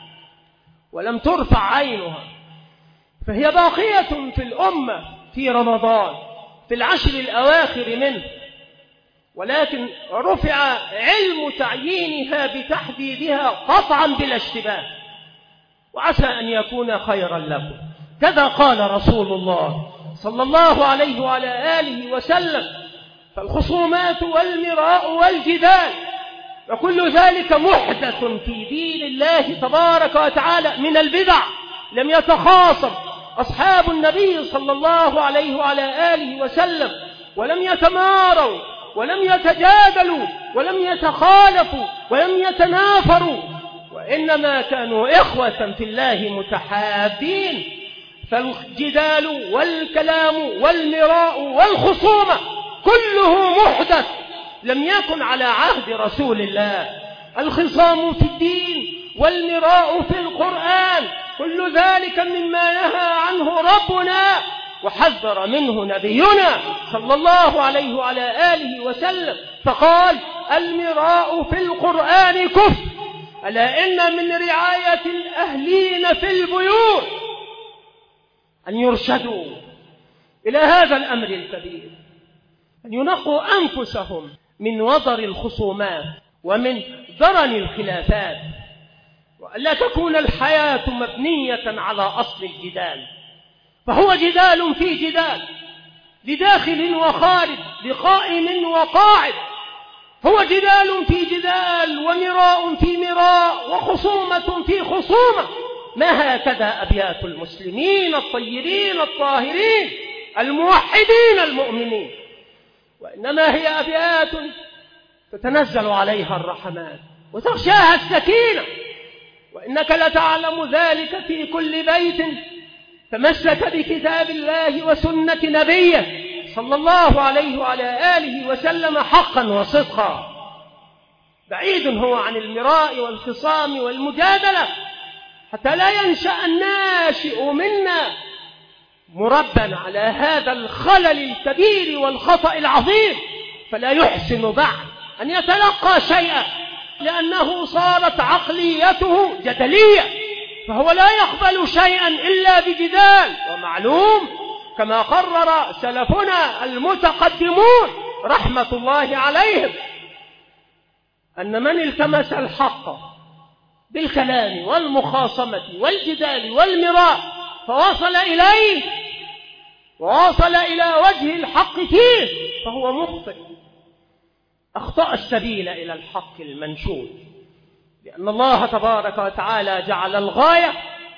ولم ترفع عينها، فهي باقية في الأمة في رمضان في العشر الأواخر منه، ولكن رفع علم تعيينها بتحديدها قطعا بلا اشتباه، وعسى أن يكون خيرا لكم. كذا قال رسول الله صلى الله عليه وعلى آله وسلم: فالخصومات والمراء والجدال وكل ذلك محدث في دين الله تبارك وتعالى من البدع. لم يتخاصم أصحاب النبي صلى الله عليه وعلى آله وسلم، ولم يتماروا ولم يتجادلوا ولم يتخالفوا ولم يتنافروا، وإنما كانوا إخوة في الله متحابين. فالجدال والكلام والمراء والخصومة كله محدث لم يكن على عهد رسول الله. الخصام في الدين والمراء في القرآن كل ذلك مما نهى عنه ربنا وحذر منه نبينا صلى الله عليه وعلى آله وسلم، فقال: المراء في القرآن كفر، ألا إن من رعاية الأهلين في البيوت أن يرشدوا إلى هذا الأمر الكبير، أن ينقوا أنفسهم من وضر الخصومات ومن درن الخلافات، وألا تكون الحياة مبنية على أصل الجدال، فهو جدال في جدال لداخل وخارج لقائم وقاعد، هو جدال في جدال ومراء في مراء وخصومة في خصومة. ما هكذا أبيات المسلمين الطيبين الطاهرين الموحدين المؤمنين، وإنما هي أبيات تتنزل عليها الرحمات وتغشاها السكينة، وإنك لتعلم ذلك في كل بيت تمسك بكتاب الله وسنة نبيه صلى الله عليه وعلى آله وسلم حقا وصدقا. بعيد هو عن المراء والخصام والمجادلة، حتى لا ينشأ الناشئ منا مربا على هذا الخلل الكبير والخطأ العظيم، فلا يحسن بعد أن يتلقى شيئا، لأنه صارت عقليته جدلية، فهو لا يقبل شيئا إلا بجدال. ومعلوم كما قرر سلفنا المتقدمون رحمة الله عليهم أن من التمس الحق بالكلام والمخاصمة والجدال والمراء فوصل إليه ووصل إلى وجه الحق فيه فهو مخطئ، أخطأ السبيل إلى الحق المنشود، لأن الله تبارك وتعالى جعل الغاية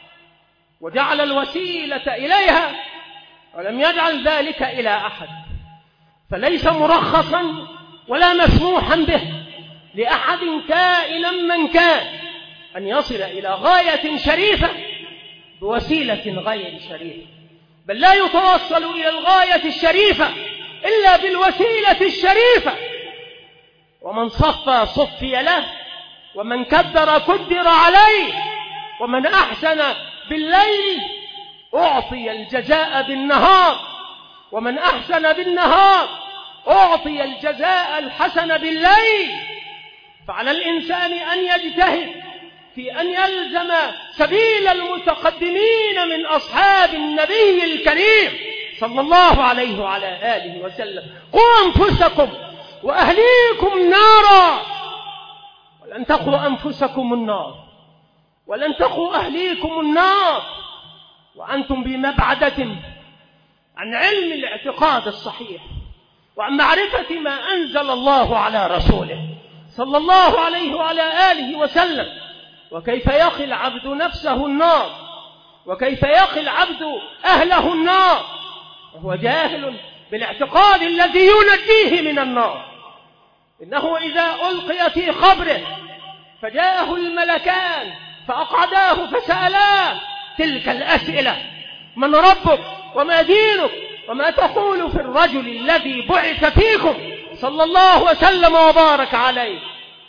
وجعل الوسيلة إليها ولم يجعل ذلك إلى أحد، فليس مرخصا ولا مسموحا به لأحد كائنا من كان أن يصل إلى غاية شريفة بوسيلة غير شريفة. بل لا يتوصل إلى الغاية الشريفة إلا بالوسيلة الشريفة. ومن صفى صفي له، ومن كدر كدر عليه، ومن أحسن بالليل أعطي الجزاء بالنهار، ومن أحسن بالنهار أعطي الجزاء الحسن بالليل. فعلى الإنسان أن يجتهد في أن يلزم سبيل المتقدمين من أصحاب النبي الكريم صلى الله عليه وعلى آله وسلم. قوا أنفسكم وأهليكم نارا، ولن تقوا أنفسكم النار ولن تقوا أهليكم النار وأنتم بمبعدة عن علم الاعتقاد الصحيح وعن معرفة ما أنزل الله على رسوله صلى الله عليه وعلى آله وسلم. وكيف يقي العبد نفسه النار، وكيف يقي العبد أهله النار وهو جاهل بالاعتقاد الذي ينجيه من النار. إنه إذا ألقي في قبره فجاءه الملكان فأقعداه فسألاه تلك الأسئلة: من ربك وما دينك وما تقول في الرجل الذي بعث فيكم صلى الله وسلم وبارك عليه.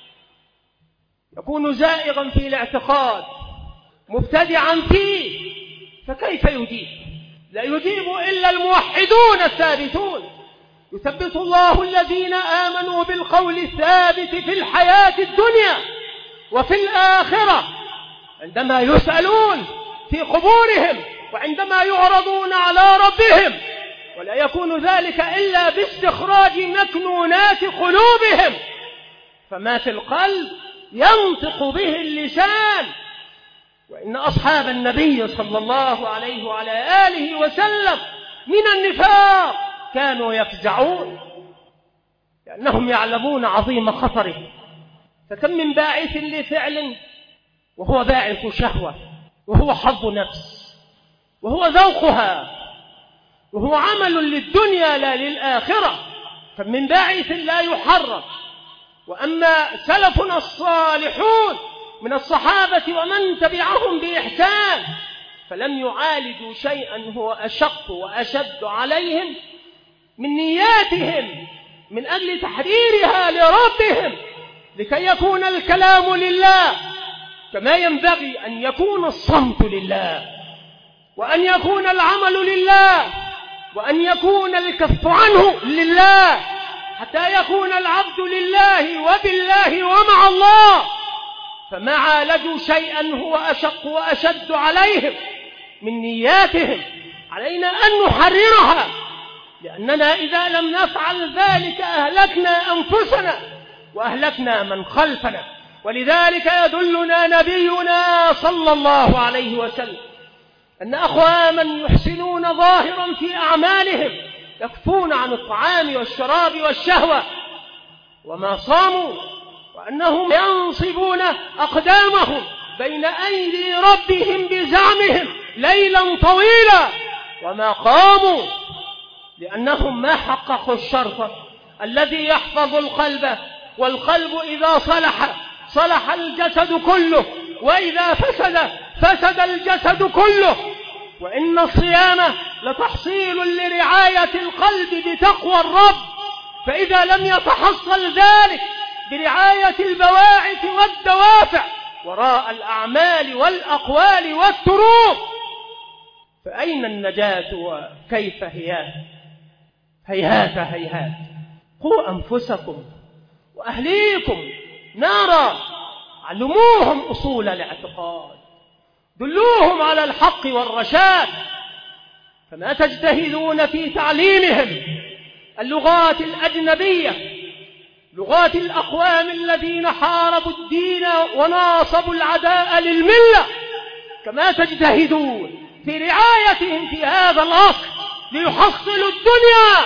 يكون زائغا في الاعتقاد مبتدعا فيه، فكيف يجيب؟ لا يجيب إلا الموحدون الثابتون. يثبت الله الذين آمنوا بالقول الثابت في الحياة الدنيا وفي الآخرة عندما يسألون في قبورهم وعندما يعرضون على ربهم، ولا يكون ذلك إلا باستخراج مكنونات قلوبهم، فما في القلب ينطق به اللسان. وإن أصحاب النبي صلى الله عليه وعلى آله وسلم من النفاق كانوا يفزعون لأنهم يعلمون عظيم خطره. فكم من باعث لفعل وهو باعث شهوة، وهو حظ نفس، وهو ذوقها، وهو عمل للدنيا لا للآخرة. كم من باعث لا يحرم. وأما سلفنا الصالحون من الصحابة ومن تبعهم بإحسان فلم يعالجوا شيئا هو أشق وأشد عليهم من نياتهم من أجل تحريرها لربهم، لكي يكون الكلام لله كما ينبغي أن يكون الصمت لله، وأن يكون العمل لله، وأن يكون الكف عنه لله، حتى يكون العبد لله وبالله ومع الله. فما عالجوا شيئا هو أشق وأشد عليهم من نياتهم. علينا أن نحررها، لأننا إذا لم نفعل ذلك أهلكنا أنفسنا وأهلكنا من خلفنا. ولذلك يدلنا نبينا صلى الله عليه وسلم أن أقواما يحسنون ظاهرا في أعمالهم يكفون عن الطعام والشراب والشهوة وما صاموا، وأنهم ينصبون أقدامهم بين أيدي ربهم بزعمهم ليلا طويلا وما قاموا، لأنهم ما حققوا الشرط الذي يحفظ القلب. والقلب إذا صلح صلح الجسد كله، وإذا فسد فسد الجسد كله. وإن الصيام لتحصيل لرعاية القلب بتقوى الرب، فإذا لم يتحصل ذلك برعاية البواعث والدوافع وراء الأعمال والأقوال والتروب فأين النجاة وكيف هي؟ هيهات هيهات. قوا أنفسكم وأهليكم نارا، علموهم أصول الاعتقاد، دلوهم على الحق والرشاد. فما تجتهدون في تعليمهم اللغات الأجنبية، لغات الأقوام الذين حاربوا الدين وناصبوا العداء للملة، كما تجتهدون في رعايتهم في هذا العصر ليحصلوا الدنيا.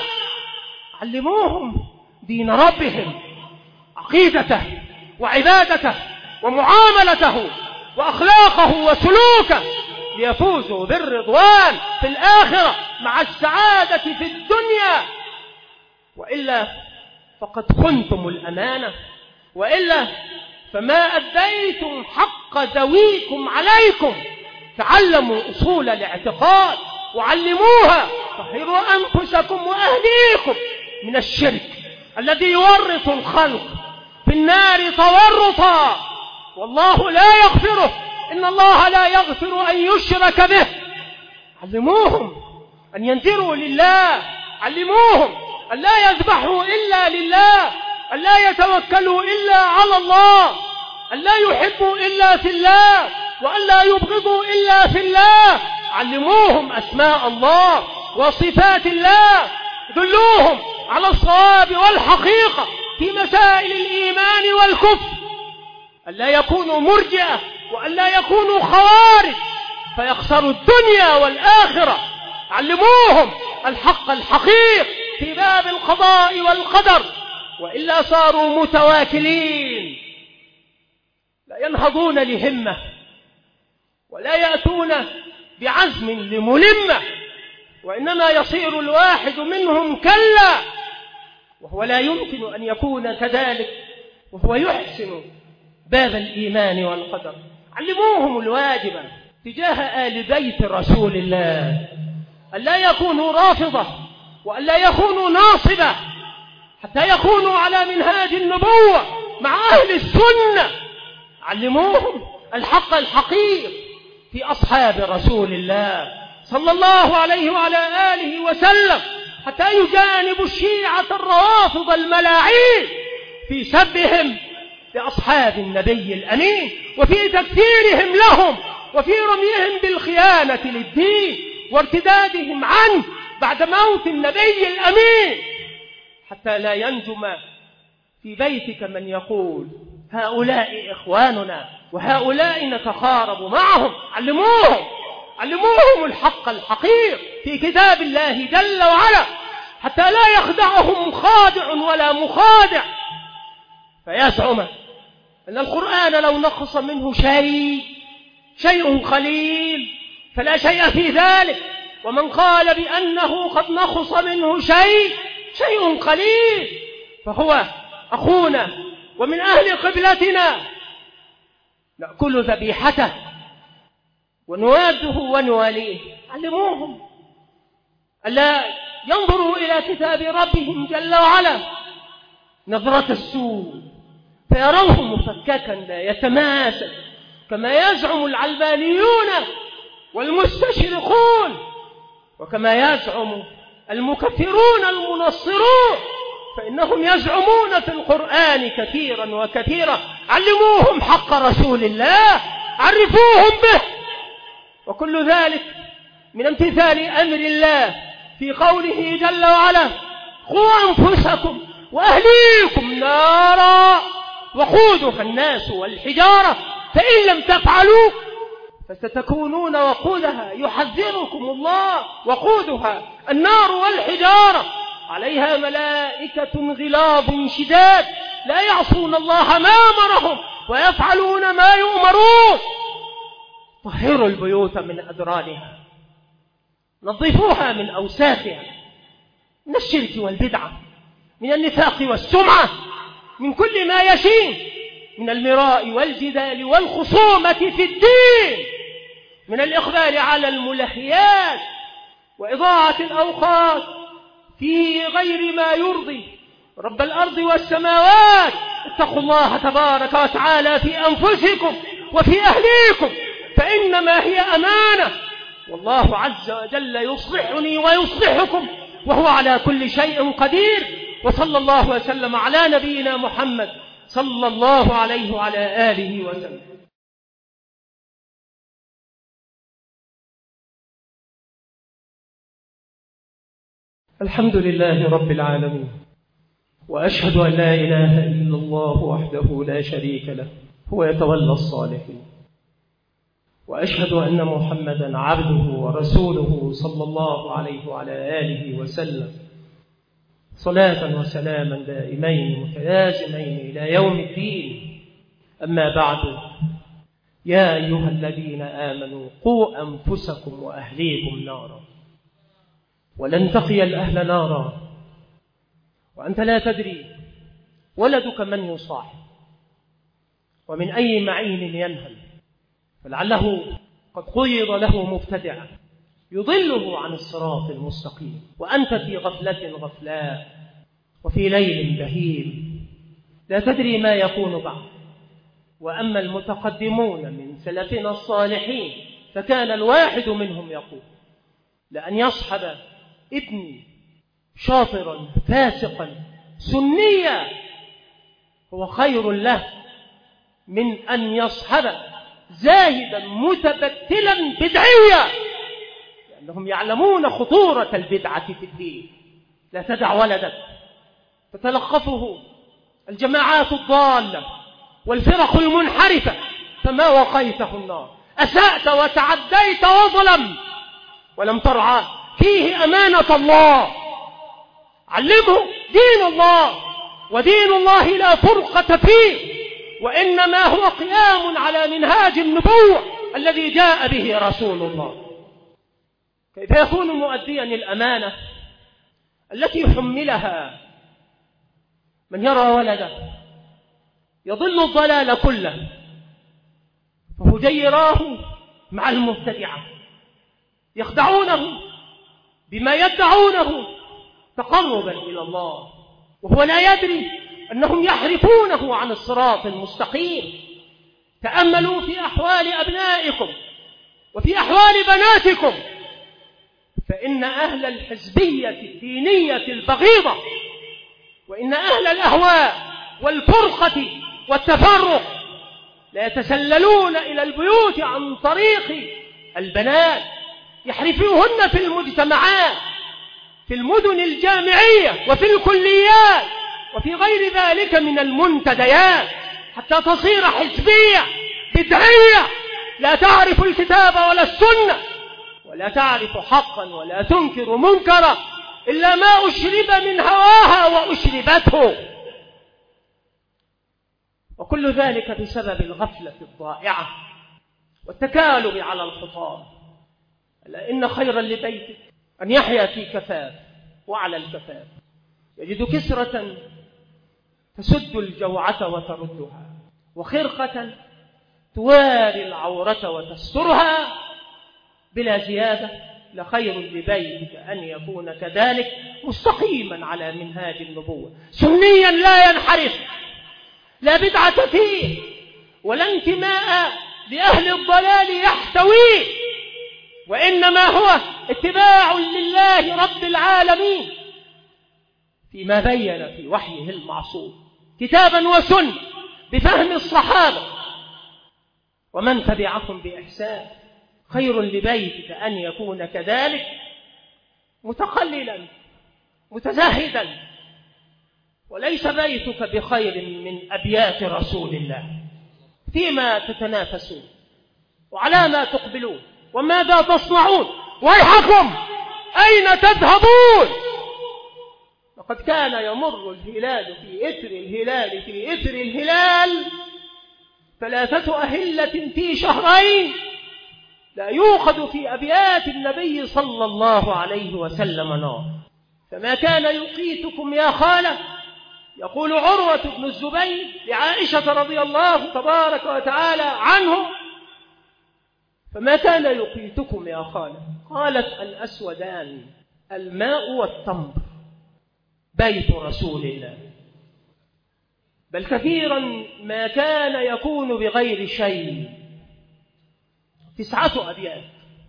علموهم دين ربهم، عقيدته وعبادته ومعاملته وأخلاقه وسلوكه، ليفوزوا بالرضوان في الآخرة مع السعادة في الدنيا. وإلا فقد خنتم الأمانة، وإلا فما أديتم حق ذويكم عليكم. تعلموا أصول الاعتقاد، وعلموها. طهروا أنفسكم وأهليكم من الشرك الذي يورط الخلق في النار تورطا، والله لا يغفره، إن الله لا يغفر أن يشرك به. علموهم أن ينذروا لله، علموهم أن لا يذبحوا إلا لله، أن لا يتوكلوا إلا على الله، أن لا يحبوا إلا في الله، وأن لا يبغضوا إلا في الله. علموهم أسماء الله وصفات الله، دلوهم على الصواب والحقيقة في مسائل الإيمان والكفر، أن لا يكونوا مرجئة وأن لا يكونوا خوارج فيخسروا الدنيا والآخرة. علموهم الحق الحقيق في باب القضاء والقدر، وإلا صاروا متواكلين لا ينهضون لهمة ولا يأتون بعزم لملمة، وإنما يصير الواحد منهم كلا، وهو لا يمكن أن يكون كذلك وهو يحسن باب الإيمان والقدر. علموهم الواجب تجاه آل بيت رسول الله، أن لا يكونوا رافضة وأن لا يكونوا ناصبة، حتى يكونوا على منهاج النبوة مع أهل السنة. علموهم الحق الحقيق في أصحاب رسول الله صلى الله عليه وعلى آله وسلم، حتى يجانبوا الشيعة الروافض الملاعين في سبهم لأصحاب النبي الأمين، وفي تكفيرهم لهم، وفي رميهم بالخيانة للدين وارتدادهم عنه بعد موت النبي الأمين، حتى لا ينجم في بيتك من يقول هؤلاء إخواننا وهؤلاء نتخارب معهم. علموهم الحق الحقيق في كتاب الله جل وعلا، حتى لا يخدعهم خادع ولا مخادع فيزعم أن القرآن لو نقص منه شيء قليل فلا شيء في ذلك، ومن قال بأنه قد نقص منه شيء قليل فهو أخونا ومن أهل قبلتنا، نأكل ذبيحته ونواده ونواليه. علموهم ألا ينظروا إلى كتاب ربهم جل وعلا نظرة السوء فيروه مفككا لا يتماسك كما يزعم العلبانيون والمستشرقون، وكما يزعم المكفرون المنصرون، فإنهم يزعمون في القرآن كثيرا وكثيرا. علموهم حق رسول الله، عرفوهم به، وكل ذلك من امتثال أمر الله في قوله جل وعلا قوا أنفسكم وأهليكم نارا وقودها الناس والحجارة فإن لم تفعلوا فستكونون وقودها، يحذركم الله، وقودها النار والحجارة عليها ملائكة غلاظ شداد لا يعصون الله ما أمرهم ويفعلون ما يؤمرون. طهروا البيوت من أدرانها، نظفوها من أوساخها، من الشرك والبدعة، من النفاق والسمعة، من كل ما يشين، من المراء والجدال والخصومة في الدين، من الإقبال على الملهيات وإضاعة الأوقات في غير ما يرضي رب الأرض والسماوات. اتقوا الله تبارك وتعالى في أنفسكم وفي أهليكم، فإنما هي أمانة، والله عز وجل يصلحني ويصلحكم وهو على كل شيء قدير. وصلى الله وسلم على نبينا محمد صلى الله عليه وعلى آله وسلم. الحمد لله رب العالمين، وأشهد أن لا إله إلا الله وحده لا شريك له هو يتولى الصالحين، وأشهد أن محمدا عبده ورسوله صلى الله عليه وعلى آله وسلم، صلاة وسلاما دائمين متلازمين إلى يوم الدين. أما بعد، يا أيها الذين آمنوا قوا أنفسكم وأهليكم نارا، ولن تقي الأهل نارا وأنت لا تدري ولدك من يصاحب ومن أي معين ينهل، فلعله قد قيض له مبتدعا يضله عن الصراط المستقيم، وأنت في غفلة غفلاء وفي ليل بهيم لا تدري ما يكون بعد. وأما المتقدمون من سلفنا الصالحين فكان الواحد منهم يقول: لأن يصحب ابني شاطرا فاسقا سنيا هو خير له من أن يصحب زاهدا متبتلا بدعيا، لأنهم يعلمون خطورة البدعة في الدين. لا تدع ولدك تتلقفه الجماعات الضالة والفرق المنحرفة فما وقيته النار. أسأت وتعديت وظلم ولم ترعى فيه أمانة الله. علمه دين الله، ودين الله لا فرقة فيه، وإنما هو قيام على منهاج النبوة الذي جاء به رسول الله. كيف يكون مؤديا الأمانة التي حملها من يرى ولده يضل الضلال كله فهجيراه مع المبتدعة يخدعونه بما يدعونه تقربا إلى الله، وهو لا يدري أنهم يحرفونه عن الصراط المستقيم. تأملوا في أحوال أبنائكم وفي أحوال بناتكم، فإن أهل الحزبية الدينية البغيضة وإن أهل الأهواء والفرقة والتفرق لا يتسللون إلى البيوت عن طريق البنات، يحرفوهن في المجتمعات، في المدن الجامعية وفي الكليات وفي غير ذلك من المنتديات، حتى تصير حزبية بدعية لا تعرف الكتاب ولا السنة، ولا تعرف حقا ولا تنكر منكرا إلا ما أشرب من هواها وأشربته. وكل ذلك بسبب الغفلة الضائعة والتكالب على الحطام. ألا إن خيرا لبيتك أن يحيا في كفاف، وعلى الكفاف يجد كسرة تسد الجوعة وتردها، وخرقة تواري العورة وتسترها بلا زيادة. لخير لبيتك أن يكون كذلك مستقيما على منهاج النبوة، سنيا لا ينحرف، لا بدعة فيه ولا انتماء لأهل الضلال يحتويه، وإنما هو اتباع لله رب العالمين فيما بين في وحيه المعصوم كتابا وسنة بفهم الصحابة ومن تبعهم بإحسان. خير لبيتك أن يكون كذلك متقللا متزاهدا، وليس بيتك بخير من أبيات رسول الله. فيما تتنافسون وعلى ما تقبلون وماذا تصنعون؟ ويحكم أين تذهبون؟ لقد كان يمر الهلال في إثر الهلال في إثر الهلال 3 أهلة في شهرين لا يوقد في أبيات النبي صلى الله عليه وسلم نار. فما كان يقيتكم يا خالة، يقول عروة بن الزبير لعائشة رضي الله تبارك وتعالى عنه، فما كان يقيتكم يا خالة؟ قالت: الأسودان الماء والتمر بيت رسول الله. بل كثيرا ما كان يكون بغير شيء. 9 أبيات.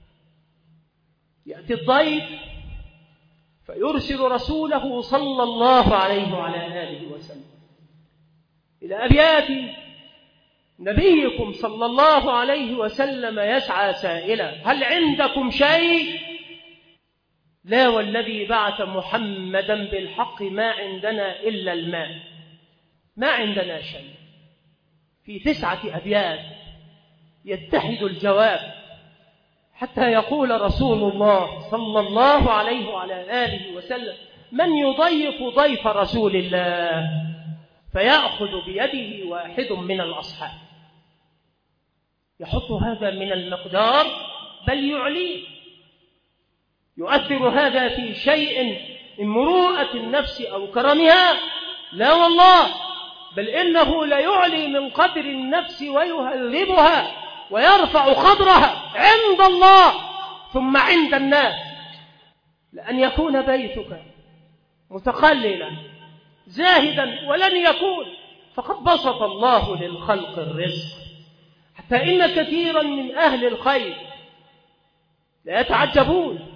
يأتي الضيف فيرسل رسوله صلى الله عليه وعلى آله وسلم إلى أبيات نبيكم صلى الله عليه وسلم، يسعى سائلا: هل عندكم شيء؟ لا والذي بعث محمدا بالحق ما عندنا إلا الماء، ما عندنا شيء. في 9 أبيات يتحد الجواب حتى يقول رسول الله صلى الله عليه وعلى آله وسلم: من يضيف ضيف رسول الله؟ فيأخذ بيده واحد من الأصحاب يحط هذا من المقدار بل يعليه. يؤثر هذا في شيء من مروءة النفس أو كرمها؟ لا والله، بل إنه ليعلي من قدر النفس ويهذبها ويرفع قدرها عند الله ثم عند الناس، لأن يكون بيتك متقللا زاهدا ولن يكون، فقد بسط الله للخلق الرزق، حتى إن كثيرا من أهل الخير لا يتعجبون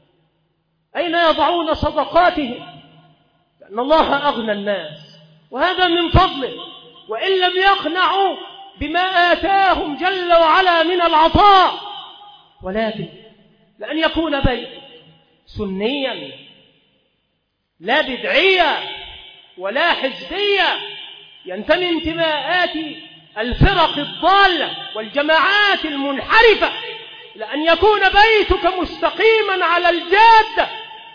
أين يضعون صدقاتهم، لأن الله أغنى الناس وهذا من فضله، وإن لم يقنعوا بما آتاهم جل وعلا من العطاء، ولكن لأن يكون بيت سنيا لا بدعية ولا حزبية ينتمي انتماءات الفرق الضالة والجماعات المنحرفة، لأن يكون بيتك مستقيما على الجادة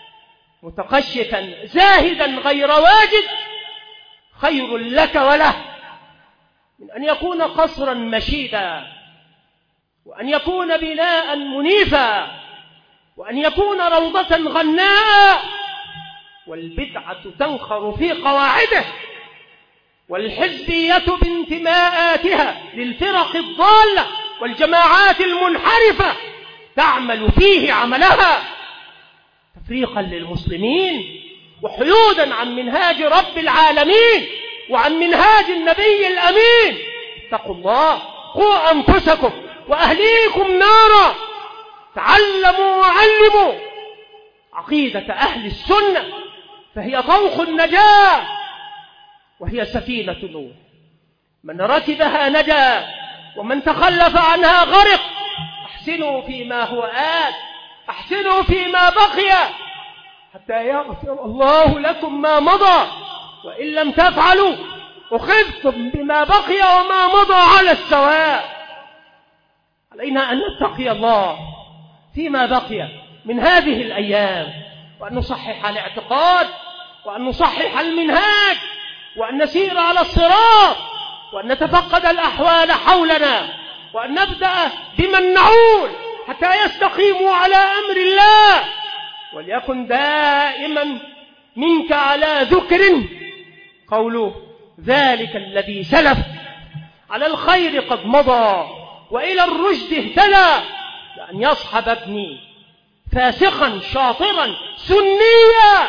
متقشفا زاهدا غير واجد خير لك وله من أن يكون قصرا مشيدا، وأن يكون بناء منيفا، وأن يكون روضة غناء، والبدعة تنخر في قواعده، والحزبية بانتماءاتها للفرق الضالة والجماعات المنحرفة تعمل فيه عملها تفريقا للمسلمين وحيودا عن منهاج رب العالمين وعن منهاج النبي الأمين. اتقوا الله، قوا أنفسكم وأهليكم نارا، تعلموا وعلموا عقيدة أهل السنة، فهي طوق النجاة وهي سفينة نوح، من ركبها نجا ومن تخلف عنها غرق. أحسنوا فيما هو آت، أحسنوا فيما بقي حتى يغفر الله لكم ما مضى، وإن لم تفعلوا أخذتم بما بقي وما مضى على السواء. علينا أن نتقي الله فيما بقي من هذه الأيام، وأن نصحح الاعتقاد، وأن نصحح المنهاج، وأن نسير على الصراط، وأن نتفقد الأحوال حولنا، وأن نبدأ بمن نعول حتى يستقيموا على أمر الله، وليكن دائما منك على ذكر قوله ذلك الذي سلف، على الخير قد مضى وإلى الرشد اهتدى، لأن يصحب ابني فاسقا شاطرا سنيا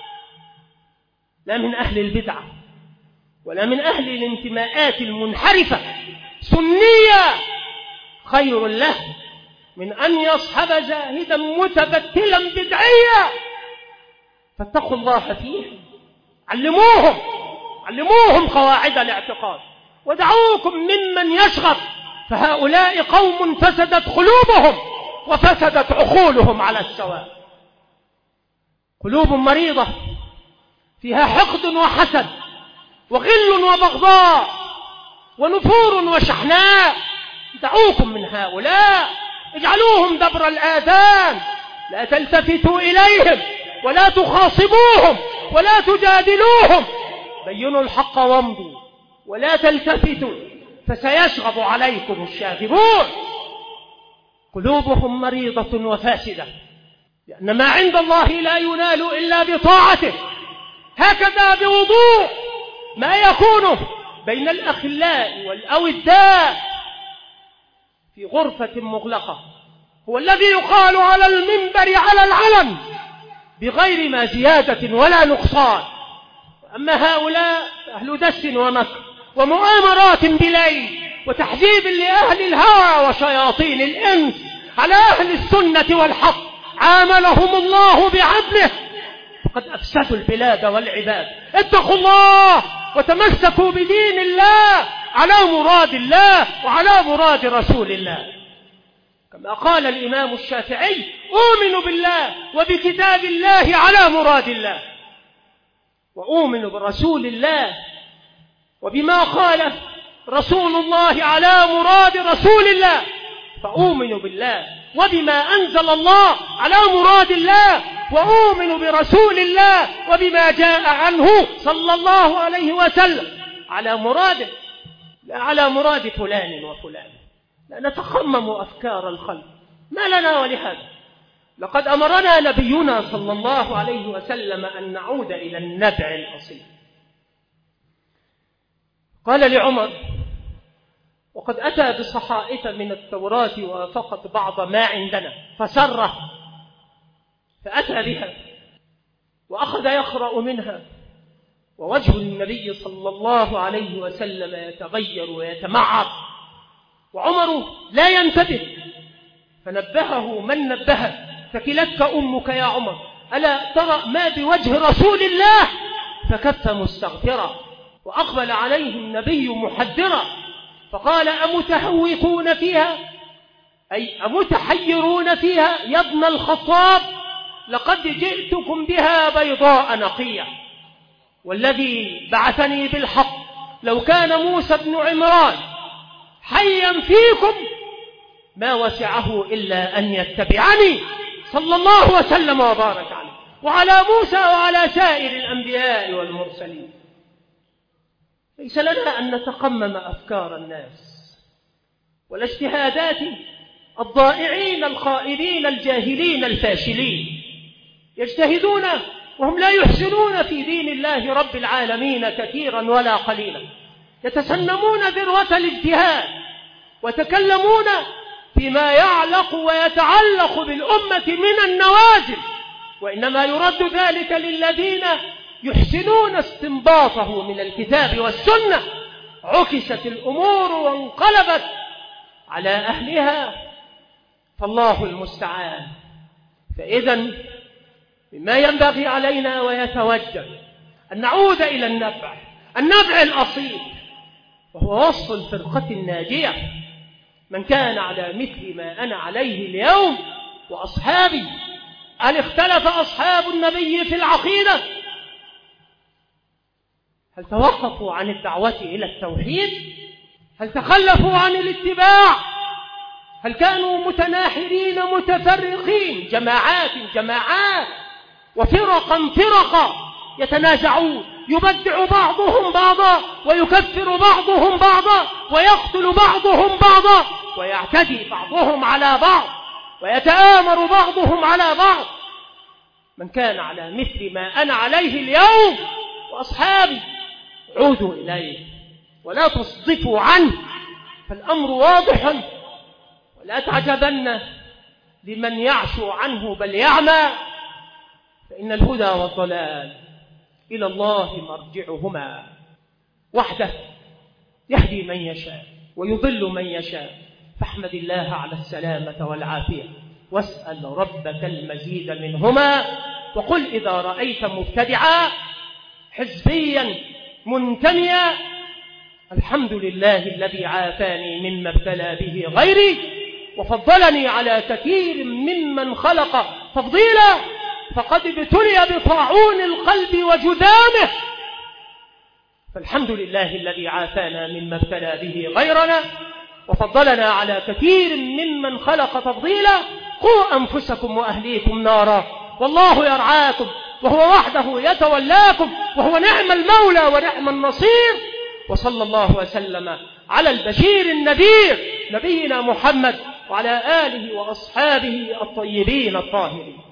لا من أهل البدعة ولا من أهل الانتماءات المنحرفة، سنيا خير له من أن يصحب زاهدا متبتلا بدعيا. فاتقوا الله فيهم، علموهم قواعد الاعتقاد، ودعوكم ممن يشغب، فهؤلاء قوم فسدت قلوبهم وفسدت عقولهم على السواء، قلوب مريضة فيها حقد وحسد وغل وبغضاء ونفور وشحناء. دعوكم من هؤلاء، اجعلوهم دبر الآذان، لا تلتفتوا إليهم ولا تخاصموهم ولا تجادلوهم، بينوا الحق وامضوا ولا تلتفتوا فسيشغب عليكم الشاغبون. قلوبهم مريضة وفاسدة، لأن ما عند الله لا ينال إلا بطاعته. هكذا بوضوح ما يكون بين الأخلاء والأوداء في غرفة مغلقة هو الذي يقال على المنبر على العلن بغير ما زيادة ولا نقصان. أما هؤلاء أهل دس ومكر ومؤامرات بليل وتحزيب لأهل الهوى وشياطين الإنس على أهل السنة والحق، عاملهم الله بعدله، فقد أفسدوا البلاد والعباد. اتقوا الله وتمسكوا بدين الله على مراد الله وعلى مراد رسول الله، كما قال الإمام الشافعي: أؤمن بالله وبكتاب الله على مراد الله، وأؤمن برسول الله وبما قال رسول الله على مراد رسول الله، فأؤمن بالله وبما أنزل الله على مراد الله، وأؤمن برسول الله وبما جاء عنه صلى الله عليه وسلم على مراده، لا على مراد فلان وفلان. لا نتخمم أفكار الخلق، ما لنا ولهذا. لقد أمرنا نبينا صلى الله عليه وسلم أن نعود إلى النبع الأصيل. قال لعمر: وقد أتى بصحائف من التوراة وافقت بعض ما عندنا فسره، فأتى بها وأخذ يقرأ منها، ووجه النبي صلى الله عليه وسلم يتغير ويتمعر، وعمر لا ينتبه، فنبهه من نبهه: ثكلتك أمك يا عمر، ألا ترى ما بوجه رسول الله؟ فكف مستغفرا، وأقبل عليه النبي محذرا فقال: أمتهوكون فيها، أي أمتحيرون فيها يا ابن الخطاب؟ لقد جئتكم بها بيضاء نقية، والذي بعثني بالحق لو كان موسى بن عمران حيا فيكم ما وسعه إلا أن يتبعني، صلى الله وسلم وبارك عليه وعلى موسى وعلى سائر الأنبياء والمرسلين. ليس لنا أن نتقمم أفكار الناس ولا اجتهادات الضائعين الخائبين الجاهلين الفاشلين، يجتهدون وهم لا يحسنون في دين الله رب العالمين كثيرا ولا قليلا، يتسنمون ذروة الاجتهاد وتكلمون فيما يعلق ويتعلق بالأمة من النوازل، وإنما يرد ذلك للذين يحسنون استنباطه من الكتاب والسنة. عكست الأمور وانقلبت على أهلها، فالله المستعان. فإذن مما ينبغي علينا ويتوجب أن نعود إلى النبع الأصيل، وهو وصف الفرقة الناجية: من كان على مثل ما أنا عليه اليوم وأصحابي. هل اختلف أصحاب النبي في العقيدة؟ هل توقفوا عن الدعوة إلى التوحيد؟ هل تخلفوا عن الاتباع؟ هل كانوا متناحرين متفرقين، جماعات وفرقا يتنازعون، يبدع بعضهم بعضا ويكفر بعضهم بعضا ويقتل بعضهم بعضا ويعتدي بعضهم على بعض ويتآمر بعضهم على بعض؟ من كان على مثل ما أنا عليه اليوم وأصحابي عودوا إليه ولا تصدفوا عنه، فالأمر واضح، ولا تعجبن لمن يعشو عنه بل يعمى، فإن الهدى والضلال إلى الله مرجعهما وحده، يهدي من يشاء ويضل من يشاء، فاحمد الله على السلامة والعافية واسأل ربك المزيد منهما. وقل إذا رأيت مبتدعا حزبيا منتميا: الحمد لله الذي عافاني مما ابتلى به غيري وفضلني على كثير ممن خلق تفضيلا، فقد ابتلي بطاعون القلب وجذامه، فالحمد لله الذي عافانا مما ابتلى به غيرنا وفضلنا على كثير ممن خلق تفضيلا. قوا أنفسكم وأهليكم نارا، والله يرعاكم وهو وحده يتولاكم، وهو نعم المولى ونعم النصير. وصلى الله وسلم على البشير النذير نبينا محمد وعلى آله وأصحابه الطيبين الطاهرين.